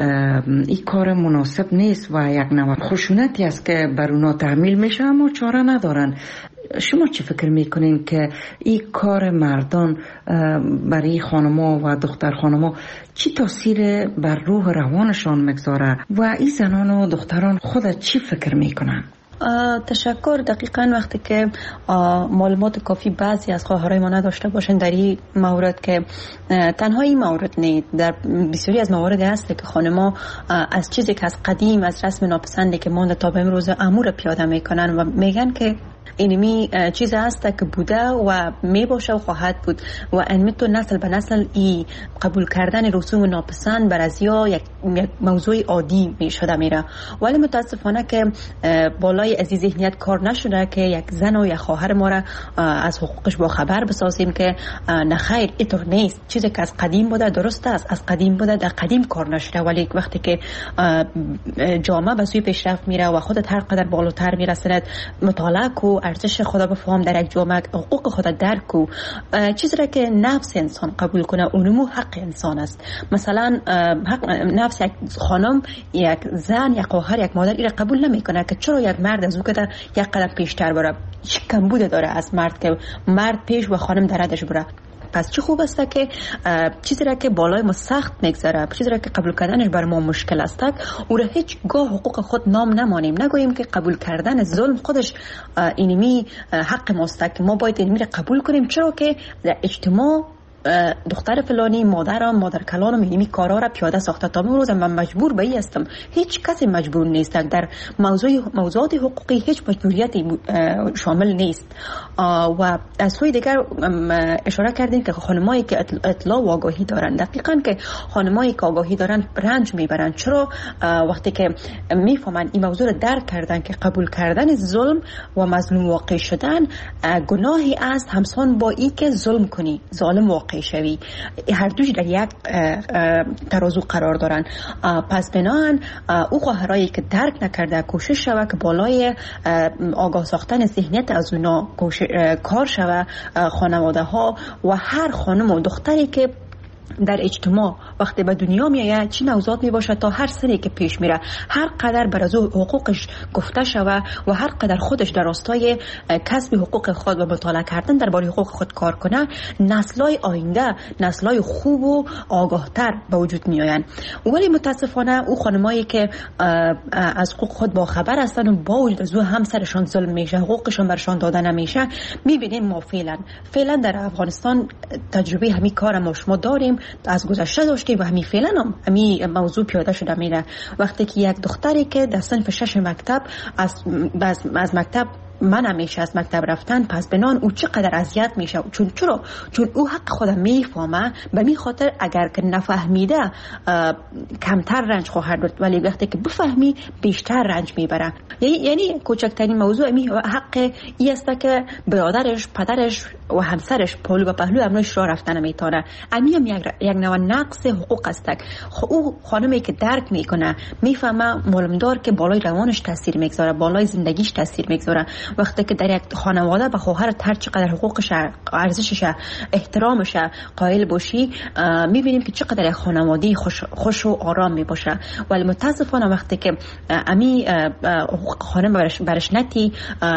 این کار مناسب نیست و یک نوع خشونتی است که بر اونا تحمیل میشه اما چاره ندارن. شما چی فکر میکنین که این کار مردان برای خانما و دختر خانما چی تاثیر بر روح روانشان مگذاره و این زنان و دختران خود چی فکر میکنن؟ تشکر. دقیقاً وقتی که معلومات کافی بعضی از خواهرای ما نداشته باشن در این مورد، که تنها این مورد نیست، در بسیاری از موارد هست که خانما از چیزی که از قدیم، از رسم ناپسندی که مونده تا به امروز امور پیاده میکنن و میگن که اینمی چیز هست که بوده و می باشه و خواهد بود و انمی تو نسل به نسل ای قبول کردن رسوم ناپسند بر از یا یک موضوع عادی می شده میره. ولی متاسفانه که بالای از این ذهنیت کار نشده که یک زن و یک خواهر ما را از حقوقش با خبر بسازیم که نخیر اینطور نیست. چیزی که از قدیم بوده درست است، از قدیم بوده در قدیم کار نشده، ولی وقتی که جامعه به سوی پیشرفت میره و خودت هر قدر بالاتر میرسند مطالعه کو، ارزش خدا بفهم در یک جامعه، حقوق خدا درک کو، چیزی را که نفس انسان قبول کنه اونمو حق انسان است. مثلا حق نفس یک خانم، یک زن، یک خواهر، یک مادر این را قبول نمیکنه که چرا یک مرد از او که یک قدم پیشتر بره. چه کمبود داره از مرد که مرد پیش و خانم درادش بره. پس چه خوب است که چیزی را که بالای ما سخت میگذره، چیزی را که قبول کردنش بر ما مشکل است، او را هیچ گاه حقوق خود نام نمانیم، نگوییم که قبول کردن ظلم خودش اینمی حق ماست که ما باید اینمی را قبول کنیم، چرا که در اجتماع دختر فلانی، مادرم، مادر کلانم اینمی کارا را پیاده ساخته. تا امروز من مجبور به این هستم، هیچ کسی مجبور نیست. در موضوع موضوعات حقوقی هیچ مجبوریتی شامل نیست. و از سوی دیگر اشاره کردیم که خانمایی که اطلاع و آگاهی دارن، دقیقاً که خانمایی که آگاهی دارن رنج میبرن. چرا؟ وقتی که میفهمن این موضوع را درک کردن که قبول کردن ظلم و مظلوم واقع شدن گناهی است همسان با این که ظلم کنی، ظالم واقع شوی، هر دوش در یک ترازو قرار دارن. پس بناهن او خواهرایی که درک نکرده کوشش شوه که بالای آگاه ساختن ذهنیت از اونا کار شوه. خانواده ها و هر خانم و دختری که در اجتماع وقتی به دنیا میآید چی نوزاد می باشه تا هر سنی که پیش میره هر قدر بر از حقوقش گفته شوه و هر قدر خودش در راستای کسب حقوق خود و مطالعه کردن درباره حقوق خود کار کنه، نسل‌های آینده نسل‌های خوب و آگاه‌تر به وجود میآیند. ولی متاسفانه او خانمایی که از حقوق خود با خبر هستن و با وجود از او همسرشان ظلم میشه، حقوقشان برشان داده نمیشه، میبینیم ما فعلا فعلا در افغانستان تجربه همین کار ما شما داریم، از گذشته داشتیم و همین فعلا هم همین موضوع پیاده شده میره. وقتی که یک دختری که در صنف شش مکتب از از, از مکتب من همیشه از مکتب رفتن، پس بنان او چقدر اذیت میشه. چون چرا؟ چون او حق خودم میفهمه، به می خاطر اگر که نفهمیده کمتر رنج خواهد داشت، ولی وقتی که بفهمی بیشتر رنج میبره. یعنی یعنی کوچکترین موضوع می حق ای است که برادرش، پدرش و همسرش پهلو به پهلو امروز راه رفتن میتونه. امی هم یک یک نوع نقص حقوق است. او خانمی که درک میکنه، میفهمه معلومدار که بالای روانش تاثیر میگذاره، بالای زندگیش تاثیر میگذاره. وقتی که در یک خانواده به خواهر هر چقدر حقوقش، ارزشش، احترامش قائل باشی، میبینیم که چقدر یک خانواده خوش, خوش و آرام میباشه. ولی متاسفانه وقتی که امی حقوق خانم برش, برش نتی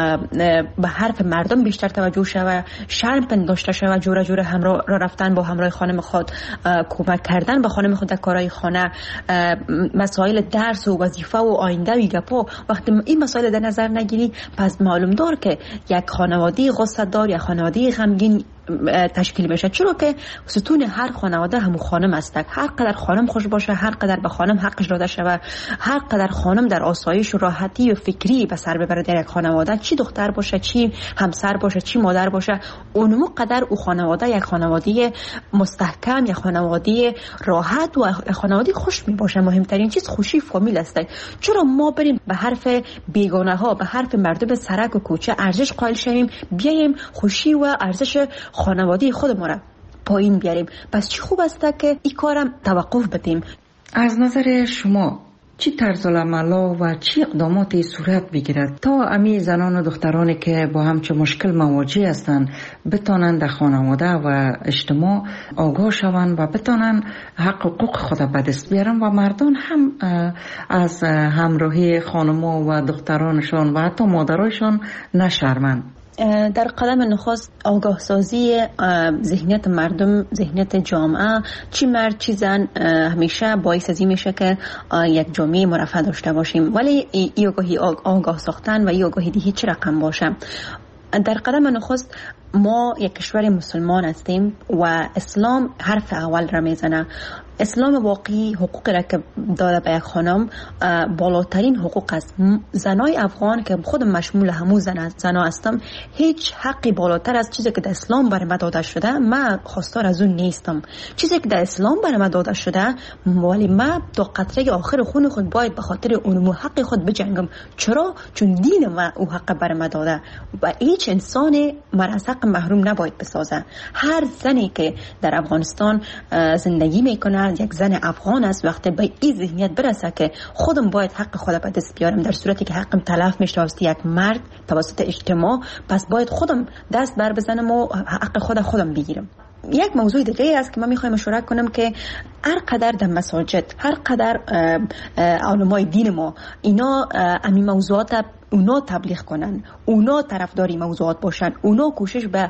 به حرف مردم بیشتر توجه شوه، شرم پنداشته شوه، جوره جوره همراه را رفتن با همراه خانم خود، کمک کردن به خانم خود در کارهای خانه، مسائل درس و وظیفه و آینده و گپا، وقتی این مسائل در نظر نگیری، پس معلوم دار که یک خانواده غصه دار یا خانواده غمگین تشکیل بشه. چرا که ستون هر خانواده همون خانم است. هر قدر خانم خوش باشه، هر قدر به خانم حقش داده شود، هر قدر خانم در آسایش و راحتی و فکری به سر ببره در یک خانواده، چی دختر باشه، چی همسر باشه، چی مادر باشه، اونمو قدر او خانواده یک خانواده مستحکم، یک خانواده راحت و خانواده خوش می باشه. مهمترین چیز خوشی فامیل است. چرا ما بریم به حرف بیگانه ها، به حرف مردم سرک و کوچه ارزش قائل شویم، بیایم خوشی و ارزش خانواده خود ما را پایین بیاریم؟ پس چی خوب است که این کارم توقف بدیم. از نظر شما چی طرز العمل و چی اقداماتی صورت بگیرد تا امی زنان و دخترانی که با همچه مشکل مواجه هستند بتانند در خانواده و اجتماع آگاه شوند و بتانند حق حقوق خود به دست بیارن و مردان هم از همراهی خانما و دخترانشان و حتی مادرایشان نشرمند؟ در قدم نخست آگاه سازی ذهنیت مردم، ذهنیت جامعه، چی مرد چی زن، همیشه باعث ازی میشه که یک جامعه مرفه داشته باشیم. ولی ای آگاهی آگاه ساختن و ای آگاهی دی هیچ رقم باشه. در قدم نخست ما یک کشور مسلمان هستیم و اسلام حرف اول را میزنه. اسلام واقعی حقوقی را که داده به یک خانم بالاترین حقوق است. زنای افغان که خود مشمول همون زن زنا هستم، هیچ حقی بالاتر از چیزی که در اسلام برای من داده شده من خواستار از اون نیستم. چیزی که در اسلام برای من داده شده، ولی من تا قطره آخر خون خود باید به خاطر اون حق خود بجنگم. چرا؟ چون دین ما او حق برای من داده و هیچ انسان من از حق محروم نباید بسازه. هر زنی که در افغانستان زندگی میکنه، زنانه، یک زن افغان است، وقتی به این ذهنیت برسه که خودم باید حق خودم به دست بیارم، در صورتی که حقم تلف میشه توسط یک مرد توسط اجتماع، پس باید خودم دست بر بزنم و حق خودم خودم بگیرم. یک موضوع دیگه است که من میخوایم مشورت کنم که هر قدر در مساجد، هر قدر علمای دین ما اینا همین موضوعات اونا تبلیغ کنن، اونا طرفداری موضوعات باشن، اونا کوشش به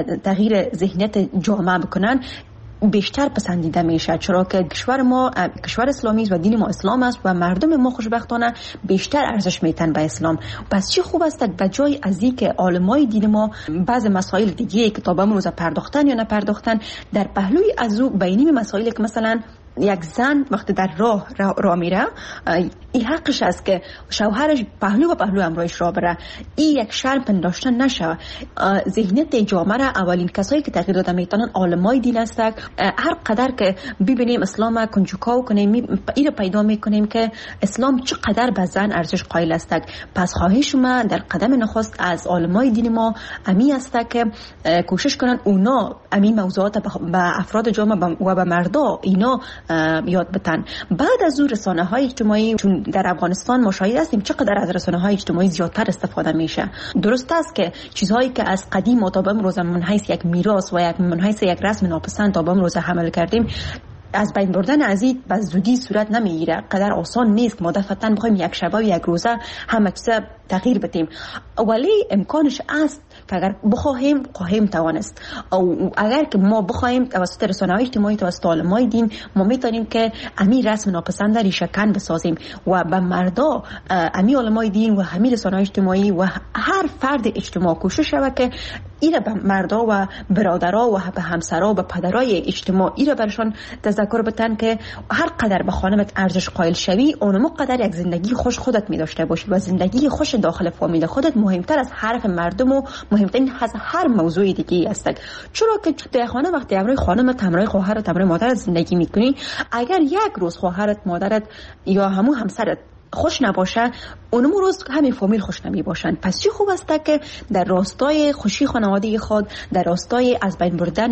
تغییر ذهنیت جامعه بکنن، بیشتر پسندیده میشه، چرا که کشور ما کشور اسلامی است و دین ما اسلام است و مردم ما خوشبختانه بیشتر ارزش میتن به اسلام. پس چی خوب است به جای از اینکه علمای دین ما بعض مسائل دیگه که تا به امروز پرداختن یا نپرداختن، در پهلوی از او بینی مسائلی که مثلا یک زن وقتی در راه راه, راه میره، این حقش است که شوهرش پهلو و پهلو امرایش راه بره، این یک شرم پنداشتن نشه. ذهنیت جامعه را اولین کسایی که تغییر داده میتونن علمای دین هستند. هر قدر که ببینیم اسلام کنجکاو کنیم، این رو پیدا میکنیم که اسلام چقدر به زن ارزش قائل است. پس خواهش ما در قدم نخست از علمای دین ما امی است که کوشش کنن اونا امی موضوعات به افراد جامعه و به مردا اینا یاد بتن. بعد از اون رسانه های اجتماعی، چون در افغانستان مشاهده هستیم چقدر از رسانه های اجتماعی زیادتر استفاده میشه. درست است که چیزهایی که از قدیم تا به امروز من حیث یک میراث و یک من حیث یک رسم ناپسند تا به امروز حمل کردیم، از بین بردن از این به زودی صورت نمیگیره. قدر آسان نیست ما دفعتاً بخوایم یک شبه و یک روزه همه چیزا تغییر بدیم، ولی امکانش است که اگر بخواهیم خواهیم توانست. او اگر که ما بخواهیم توسط رسانه‌های اجتماعی، توسط علمای دین، ما میتونیم که امی رسم ناپسند ریشه کن بسازیم و به مردا امی علمای دین و همین رسانه‌های اجتماعی و هر فرد اجتماع کوشش شود که ایره به مردا و برادرها و به همسرها و به پدرای اجتماع ایره برشان تذکر بتن که هر قدر به خانمت ارزش قائل شوی، اونم قدر یک زندگی خوش خودت می داشته باشی و زندگی خوش داخل فامیل خودت مهمتر از حرف مردم و مهمتر از هر موضوع دیگه است. چرا که در خانه وقتی امروی خانمت، امروی خواهرت، امروی مادرت زندگی میکنی، اگر یک روز خواهرت، مادرت یا همون همسرت خوش نباشه، اونم روز همین فامیل خوش نمی باشن. پس چی خوب است که در راستای خوشی خانواده خود، در راستای از بین بردن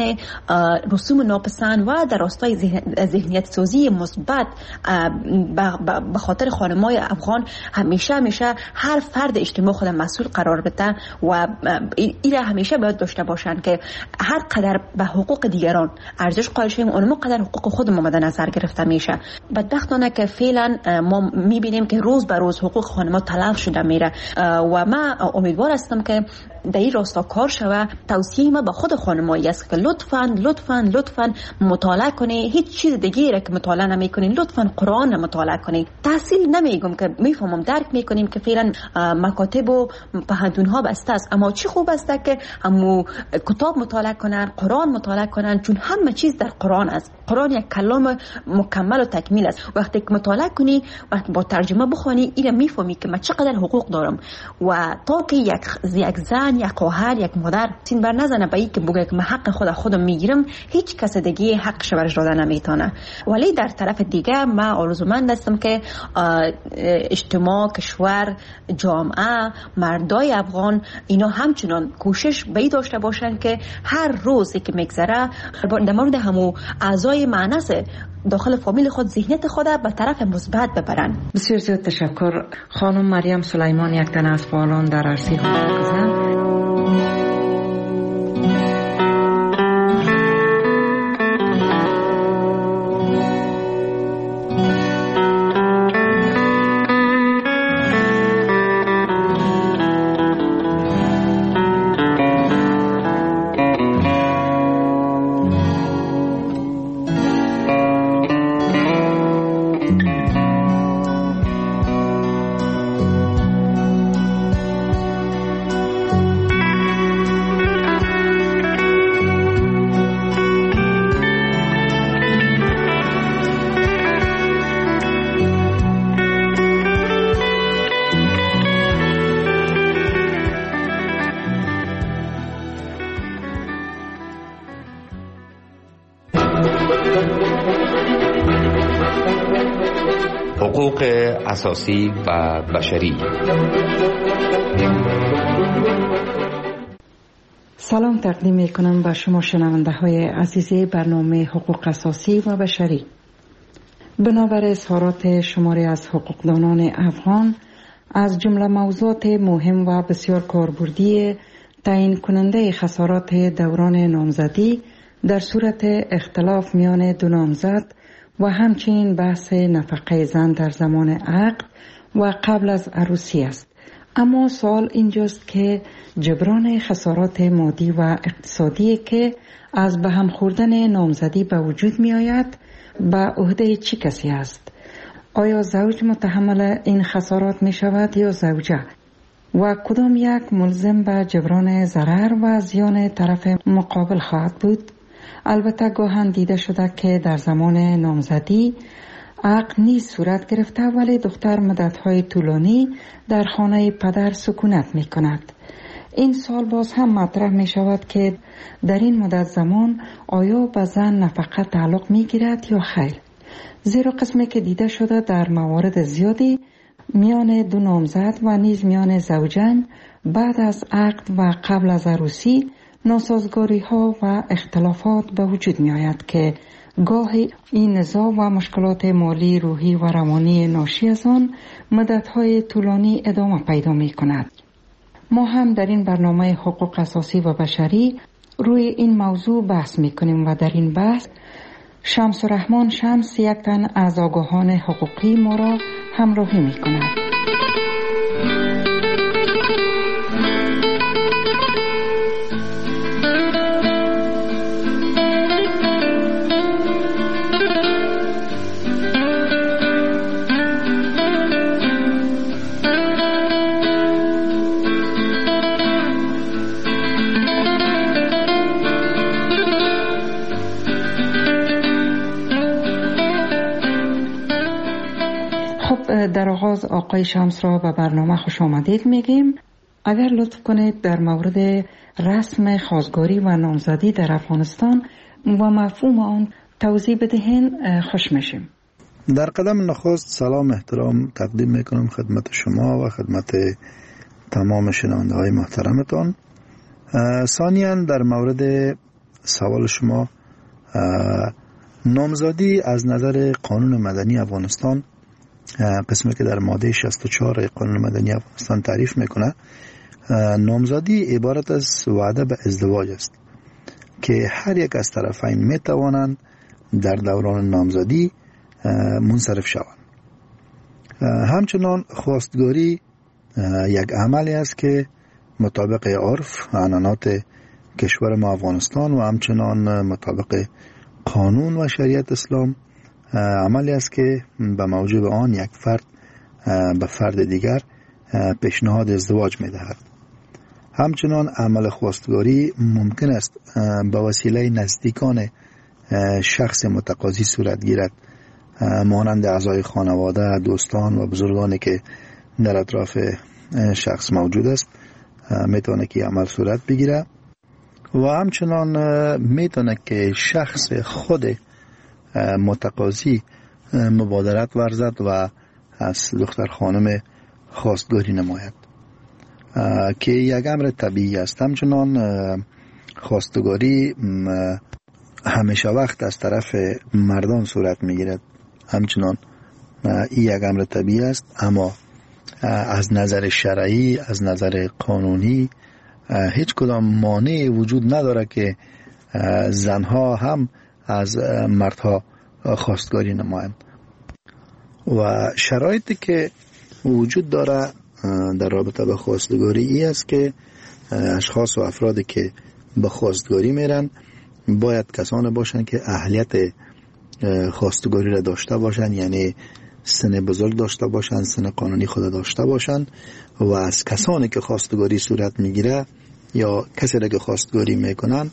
رسوم ناپسند و در راستای ذهنیت سازی مثبت به خاطر خانمای افغان، همیشه همیشه هر فرد اجتماع خود مسئول قرار بده و اینا همیشه باید داشته باشن که هر قدر به حقوق دیگران ارزش قائل شویم، اونم قدر حقوق خودمون مد نظر گرفته میشه. بدبختانه که فعلا ما میبینیم که روز به روز حقوق خانم‌ها تلف شده میره و من امیدوار هستم که در این راستا کار شوه. توصیه ما به خود خانمایی است که لطفاً لطفاً لطفاً مطالعه کنید. هیچ چیز دیگه که مطالعه نمی‌کنید، لطفاً قرآن مطالعه کنید. تحصیل نمیگم که میفهمم، درک میکنیم که فعلا مکاتب و پهنتون‌ها بسته است، اما چی خوب است که همو کتاب مطالعه کنن، قرآن مطالعه کنن، چون همه چیز در قرآن است. قرآن یک کلام مکمل و تکمیل است. وقتی که مطالعه کنی، وقتی با ترجمه بخونی، اینا میفهمی که من چقدر حقوق دارم و تا که یک یک زن، یک خواهر، یک مادر سین بر نزنه به این که بگه که من حق خود خودم میگیرم، هیچ کس دیگه حقش برش داده نمیتونه. ولی در طرف دیگه من آرزومند هستم که اجتماع، کشور، جامعه، مردای افغان اینا همچنان کوشش به داشته باشن که هر روزی که میگذره در مورد همو اعضای معنس داخل فامیل خود ذهنیت خود به طرف مثبت ببرن. بسیار زیاد تشکر خانم مریم سلیمان، یک تن از فعالان در عرصه حقوق زن. حقوق اساسی و بشری. سلام تقدیم می کنم به شما شنونده های عزیز برنامه حقوق اساسی و بشری. بنابر اظهارات شماری از حقوقدانان افغان، از جمله موضوعات مهم و بسیار کاربردی تعیین کننده خسارات دوران نامزدی در صورت اختلاف میان دو نامزد و همچنین بحث نفقه زن در زمان عقد و قبل از عروسی است. اما سوال اینجاست که جبران خسارات مادی و اقتصادی که از به هم خوردن نامزدی به وجود می آید به عهده چه کسی است؟ آیا زوج متحمل این خسارات می شود یا زوجه؟ و کدام یک ملزم به جبران ضرر و زیان طرف مقابل خواهد بود؟ البته گاهن دیده شده که در زمان نامزدی عقد نیز صورت گرفته ولی دختر مدت‌های طولانی در خانه پدر سکونت می کند. این سال باز هم مطرح می شود که در این مدت زمان آیا به زن نفقه تعلق می گیرد یا خیر؟ زیرا قسمی که دیده شده در موارد زیادی میان دو نامزد و نیز میان زوجین بعد از عقد و قبل از عروسی ناسازگاری ها و اختلافات به وجود می آید که گاهی این نزاع و مشکلات مالی، روحی و روانی ناشی از آن مدت‌های طولانی ادامه پیدا می کند. ما هم در این برنامه حقوق اساسی و بشری روی این موضوع بحث می کنیم و در این بحث شمس الرحمن شمس یک تن از آگاهان حقوقی ما را همراهی می کند. در آغاز آقای شمس را به برنامه خوش آمدید میگیم. اگر لطف کنید در مورد رسم خواستگاری و نامزدی در افغانستان و مفهوم آن توضیح بدهین خوش میشیم. در قدم نخست سلام احترام تقدیم میکنم خدمت شما و خدمت تمام شنونده های محترمتان. ثانیاً در مورد سوال شما، نامزدی از نظر قانون مدنی افغانستان، قسمی که در ماده شصت و چهار قانون مدنی افغانستان تعریف میکنه، نامزدی عبارت از وعده به ازدواج است که هر یک از طرفین میتوانند در دوران نامزدی منصرف شوند. همچنان خواستگاری یک عملی است که مطابق عرف و عنعنات کشور ما افغانستان و همچنان مطابق قانون و شریعت اسلام عملی است که به موجب آن یک فرد به فرد دیگر پیشنهاد ازدواج می دهد. همچنان عمل خواستگاری ممکن است به وسیله نزدیکان شخص متقاضی صورت گیرد، مانند اعضای خانواده، دوستان و بزرگانی که در اطراف شخص موجود است میتونه که عمل صورت بگیره و همچنان میتونه که شخص خود متقاضی مبادرت ورزد و از دختر خانم خواستگاری نماید که یک امر طبیعی است. همچنان خواستگاری همیشه وقت از طرف مردان صورت میگیرد، همچنان این یک امر طبیعی است، اما از نظر شرعی، از نظر قانونی هیچ کدام مانعی وجود نداره که زنها هم از مردها خواستگاری نمایند. و شرایطی که وجود داره در رابطه به خواستگاری ای است که اشخاص و افرادی که به خواستگاری میرن باید کسانی باشند که اهلیت خواستگاری را داشته باشند، یعنی سن بزرگ داشته باشند، سن قانونی خود داشته باشند و از کسانی که خواستگاری صورت میگیره یا کسی را که خواستگاری میکنن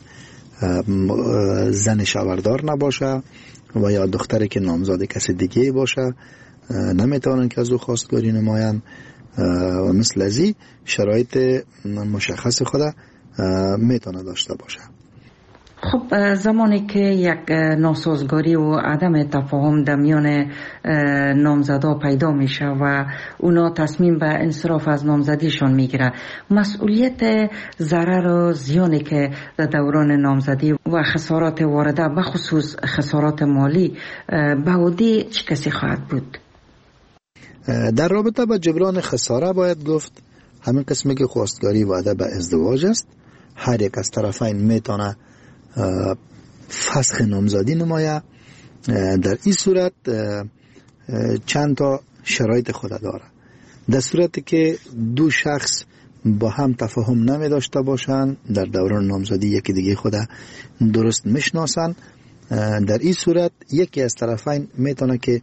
زن شوهردار نباشه و یا دختری که نامزد کسی دیگه باشه نمیتونن که از او خواستگاری نمایند و مثل ازی شرایط مشخص خود میتونه داشته باشه. خب زمانی که یک ناسازگاری و عدم تفاهم در میان نامزدا پیدا میشه و اونا تصمیم به انصراف از نامزدیشان میگیره، مسئولیت ضرر و زیانی که در دوران نامزدی و خسارات وارده به خصوص خسارات مالی به عهده چه کسی خواهد بود؟ در رابطه با جبران خساره باید گفت همین قسمی که خواستگاری وعده به ازدواج است، هر یک از طرفین میتونه فسخ نامزدی نمایه. در این صورت چند تا شرایط خود داره. در صورتی که دو شخص با هم تفاهم نمی داشته باشند، در دوران نامزدی یکی دیگه خود درست میشناسن، در این صورت یکی از طرفین میتونه که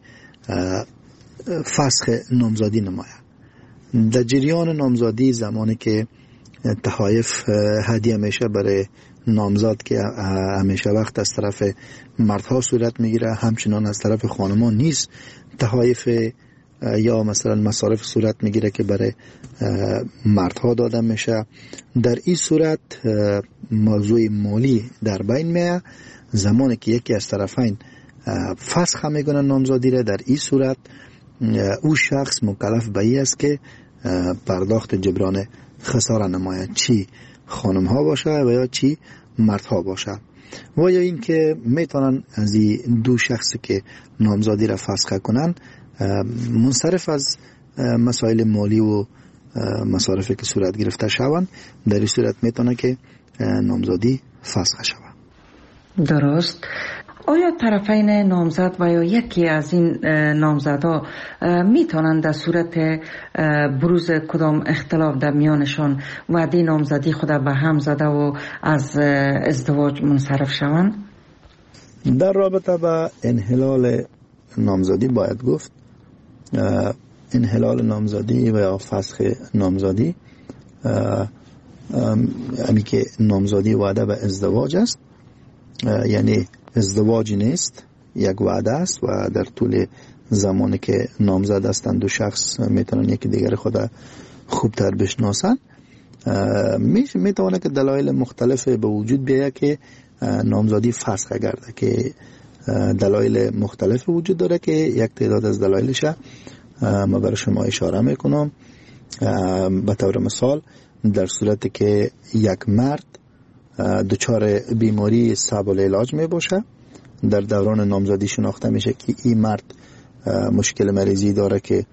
فسخ نامزدی نمایه. در جریان نامزدی زمانی که تحایف هدیه میشه برای نامزد که همیشه وقت از طرف مردها صورت میگیره، همچنان از طرف خانمان نیست تحایف یا مثلا مصارف صورت میگیره که برای مردها داده میشه. در این صورت موضوع مالی در بین میه. زمانی که یکی از طرفین فسخ میکنه نامزدی را، در این صورت او شخص مکلف به این است که پرداخت جبران خساره نماید، چی خانم ها باشه و یا چی مردها باشه. و یا این که میتونن از این دو شخصی که نامزدی را فسخ کنن منصرف از مسائل مالی و مصارفی که صورت گرفته شوند، در این صورت میتونه که نامزدی فسخ شود. درست. آیا طرفین نامزد و یا یکی از این نامزدها میتونند در صورت بروز کدام اختلاف در میانشان وعده نامزدی خود به هم زده و از ازدواج منصرف شوند؟ در رابطه با انحلال نامزدی باید گفت انحلال نامزدی و یا فسخ نامزدی یعنی که نامزدی وعده به ازدواج است، یعنی ازدواج نیست، یک وعده است و در طول زمانی که نامزد هستند دو شخص میتونن یکی دیگر خود خوبتر بشناسن. میتونه که دلایل مختلف به وجود بیاید که نامزدی فسخ گرده، که دلایل مختلف وجود داره که یک تعداد از دلایلش ما برای شما اشاره میکنم. به طور مثال در صورتی که یک مرد دچار بیماری صعب العلاج می باشه، در دوران نامزدی شناخته میشه که این مرد مشکل مریضی داره که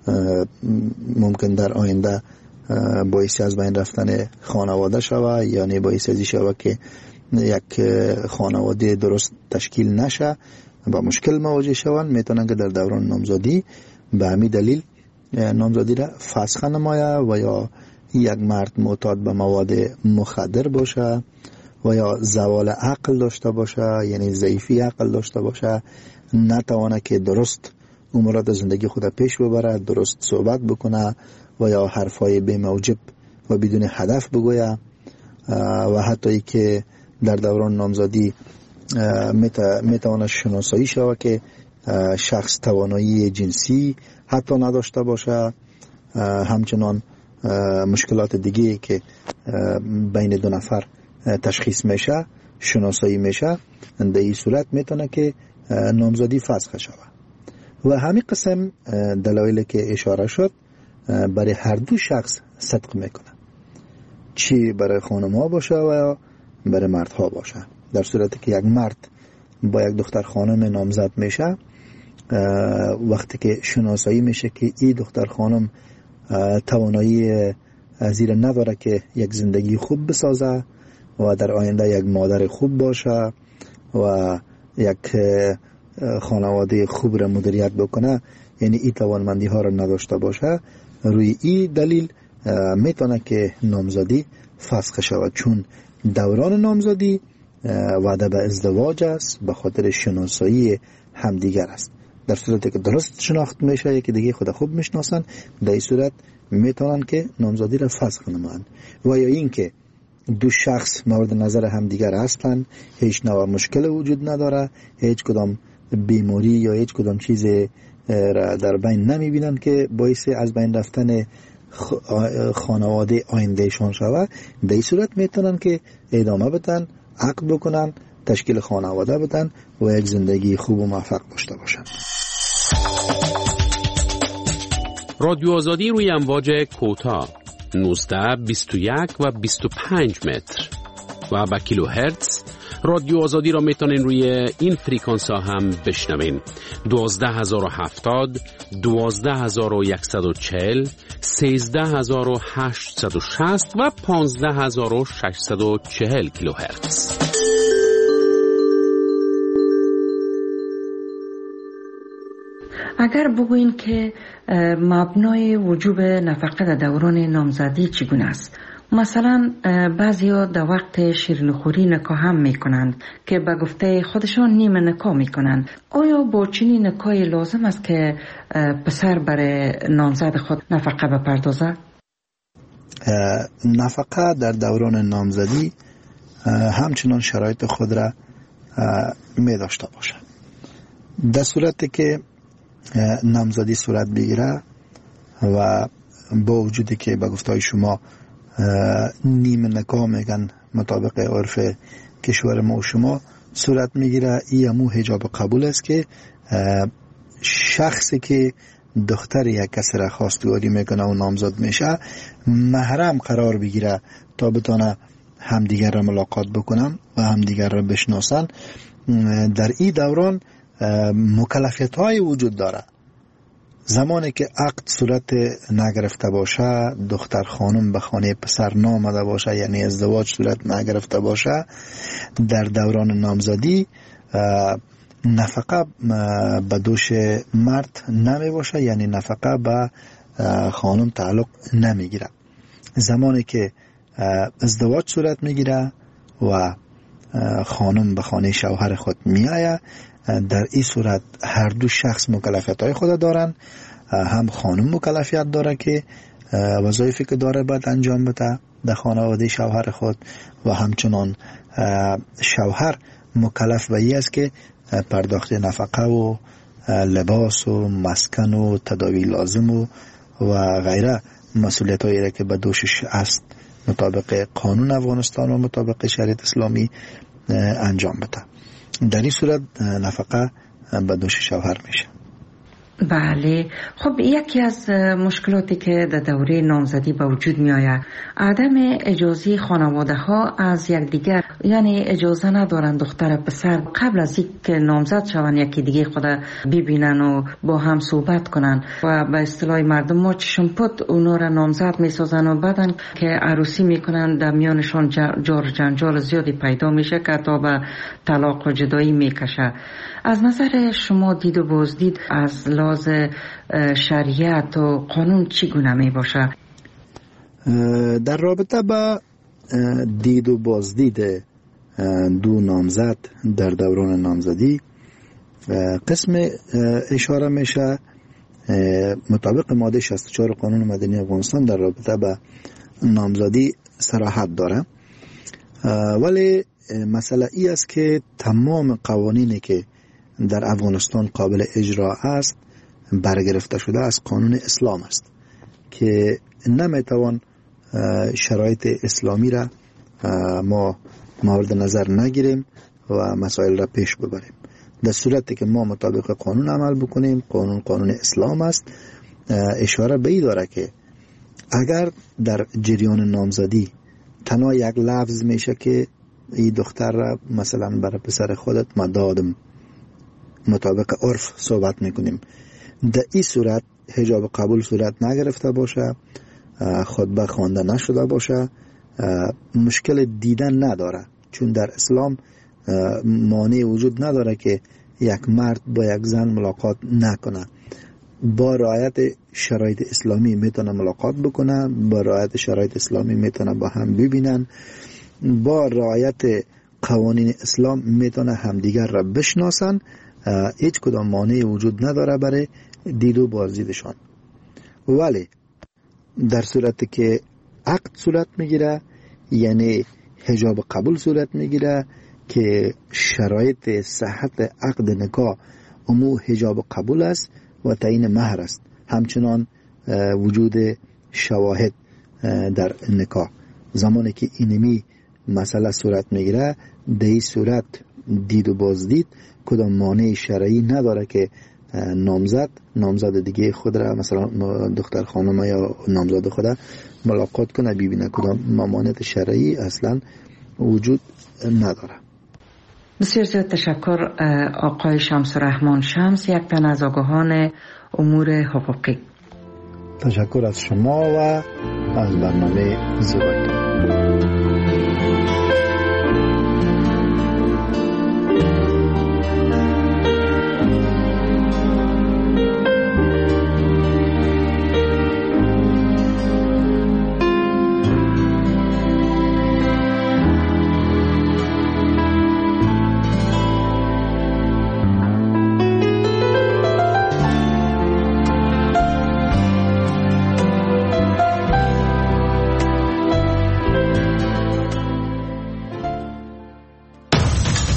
ممکن در آینده باعثی از بین رفتن خانواده شوه، یعنی باعثی ازی شوه که یک خانواده درست تشکیل نشه با مشکل مواجه شوند، میتونن که در دوران نامزدی به همین دلیل نامزدی را فسخ نمایه. و یا یک مرد معتاد به مواد مخدر باشه و یا زوال عقل داشته باشه، یعنی ضعیفی عقل داشته باشه، نتوانه که درست امورات زندگی خود پیش ببره، درست صحبت بکنه و یا حرفای بی موجب و بدون هدف بگویه، و حتی ای که در دوران نامزدی میتوانه شناسایی شوه که شخص توانایی جنسی حتی نداشته باشه، همچنان مشکلات دیگه که بین دو نفر تشخیص میشه شناسایی میشه، در این صورت میتونه که نامزدی فسخ شود. و همین قسم دلایلی که اشاره شد برای هر دو شخص صدق میکنه، چی برای خانم ها باشه و یا برای مرد ها باشه. در صورتی که یک مرد با یک دختر خانم نامزد میشه، وقتی که شناسایی میشه که این دختر خانم توانایی زیر نداره که یک زندگی خوب بسازه و در آینده یک مادر خوب باشه و یک خانواده خوب را مدیریت بکنه، یعنی این توانمندی ها را نداشته باشه، روی این دلیل میتونه که نامزدی فسخ شود، چون دوران نامزدی وعده به ازدواج است، به خاطر شناسایی همدیگر است. در صورتی که درست شناخت میشه، یکی دیگه خود خوب میشناسن، در این صورت میتونن که نامزدی را فسخ نمایند. و یا این که دو شخص مورد نظر همدیگر هستند، هیچ نوع مشکل وجود نداره، هیچ کدام بیماری یا هیچ کدام چیز را در بین نمیبینن که باعث از بین رفتن خانواده آیندهشان شود، در این صورت میتونن که ادامه بدن، عقد بکنن تشکیل خانواده بدن و یک زندگی خوب و موفق داشته باشن. رادیو آزادی روی امواج کوتاه نوزده، بیست و یک و بیست و پنج متر و با کیلو هرتز. رادیو آزادی را میتونین روی این فریکانس ها هم بشنوین: دوازده هزار و هفتاد، دوازده هزار و صد و چهل، سیزده هزار و هشتصد و شصت و پانزده هزار و ششصد و چهل کیلو هرتز. اگر بگوین که مبنای وجوب نفقه در دوران نامزدی چگونه است؟ مثلا بعضیا در وقت شیرینیخوری نکاح هم میکنند که به گفته خودشان نیمه نکاح میکنند. آیا با چنین نکاحی لازم است که پسر برای نامزد خود نفقه بپردازد؟ نفقه در دوران نامزدی همچنان شرایط خود را می داشته باشد. در صورتی که نامزدی صورت بگیره و با وجودی که به گفته شما نیمه نکاح میگن مطابق عرف کشور ما و شما صورت میگیره، این همون حجاب قبول است که شخصی که دختر یک کسی را خواستگاری میکنه و نامزد میشه محرم قرار بگیره تا بتونه همدیگر را ملاقات بکنن و همدیگر را بشناسن. در این دوران مکلفیت های وجود داره. زمانی که عقد صورت نگرفته باشه، دختر خانم به خانه پسر نامده باشه، یعنی ازدواج صورت نگرفته باشه، در دوران نامزدی نفقه به دوش مرد نمی باشه، یعنی نفقه به خانم تعلق نمیگیره. زمانی که ازدواج صورت میگیره و خانم به خانه شوهر خود میآید، در این صورت هر دو شخص مکلفیت های خود دارن. هم خانم مکلفیت داره که وظایفی که داره باید انجام بده در خانواده شوهر خود و همچنان شوهر مکلف به این است که پرداخت نفقه و لباس و مسکن و تداوی لازم و و غیره مسئولیت هایی را که به دوشش است مطابق قانون افغانستان و مطابق شریعت اسلامی انجام بده. در این صورت نفقه به دوش شوهر میشه. بله. خب یکی از مشکلاتی که در دوره نامزدی به وجود می آید عدم اجازه خانواده ها از یکدیگر، یعنی اجازه ندارن دختر پسر قبل از اینکه نامزد شوند یکی دیگه خود ببینن و با هم صحبت کنن و به اصطلاح مردم ما چشم پد اونا را نامزد می سازن و بعدن که عروسی می کنن در میانشان جار جنجال زیادی پیدا میشه که تا به طلاق و جدایی می کشه. از نظر شما دید و بازدید از لحاظ شریعت و قانون چگونه می باشه؟ در رابطه با دید و بازدید دو نامزد در دوران نامزدی قسم اشاره میشه مطابق ماده شصت و چهار قانون مدنی افغانستان در رابطه با نامزدی صراحت داره، ولی مسئله ای است که تمام قوانینی که در افغانستان قابل اجرا است برگرفته شده از قانون اسلام است که نمیتوان شرایط اسلامی را ما مورد نظر نگیریم و مسائل را پیش ببریم. در صورتی که ما مطابق قانون عمل بکنیم، قانون قانون اسلام است، اشاره به این داره که اگر در جریان نامزدی تنها یک لفظ میشه که این دختر را مثلا برای پسر خودت ما دادم، مطابق عرف صحبت میکنیم، در این صورت حجاب قبول صورت نگرفته باشه، خطبه خوانده نشده باشه، مشکل دیدن نداره، چون در اسلام مانع وجود نداره که یک مرد با یک زن ملاقات نکنه. با رعایت شرایط اسلامی میتونه ملاقات بکنه، با رعایت شرایط اسلامی میتونه با هم ببینن، با رعایت قوانین اسلام میتونه همدیگر را بشناسن. هیچ کدام مانع وجود نداره برای دید و بازدیدشان. ولی در صورتی که عقد صورت میگیره، یعنی حجاب قبول صورت میگیره که شرایط صحت عقد نکاح امو حجاب قبول است و تعیین مهر است، همچنان وجود شواهد در نکاح. زمانی که اینمی مسئله صورت میگیره، در این صورت دید و بازدید کدام مانع شرعی نداره که نامزد نامزد دیگه خود را مثلا دختر خانم یا نامزد خود ملاقات کنه ببینه. کدام ممانعت شرعی اصلا وجود نداره. بسیار زیاد تشکر آقای شمس الرحمن شمس، یک تن از آگاهان امور حقوقی. تشکر از شما و از برنامه زیبایتان.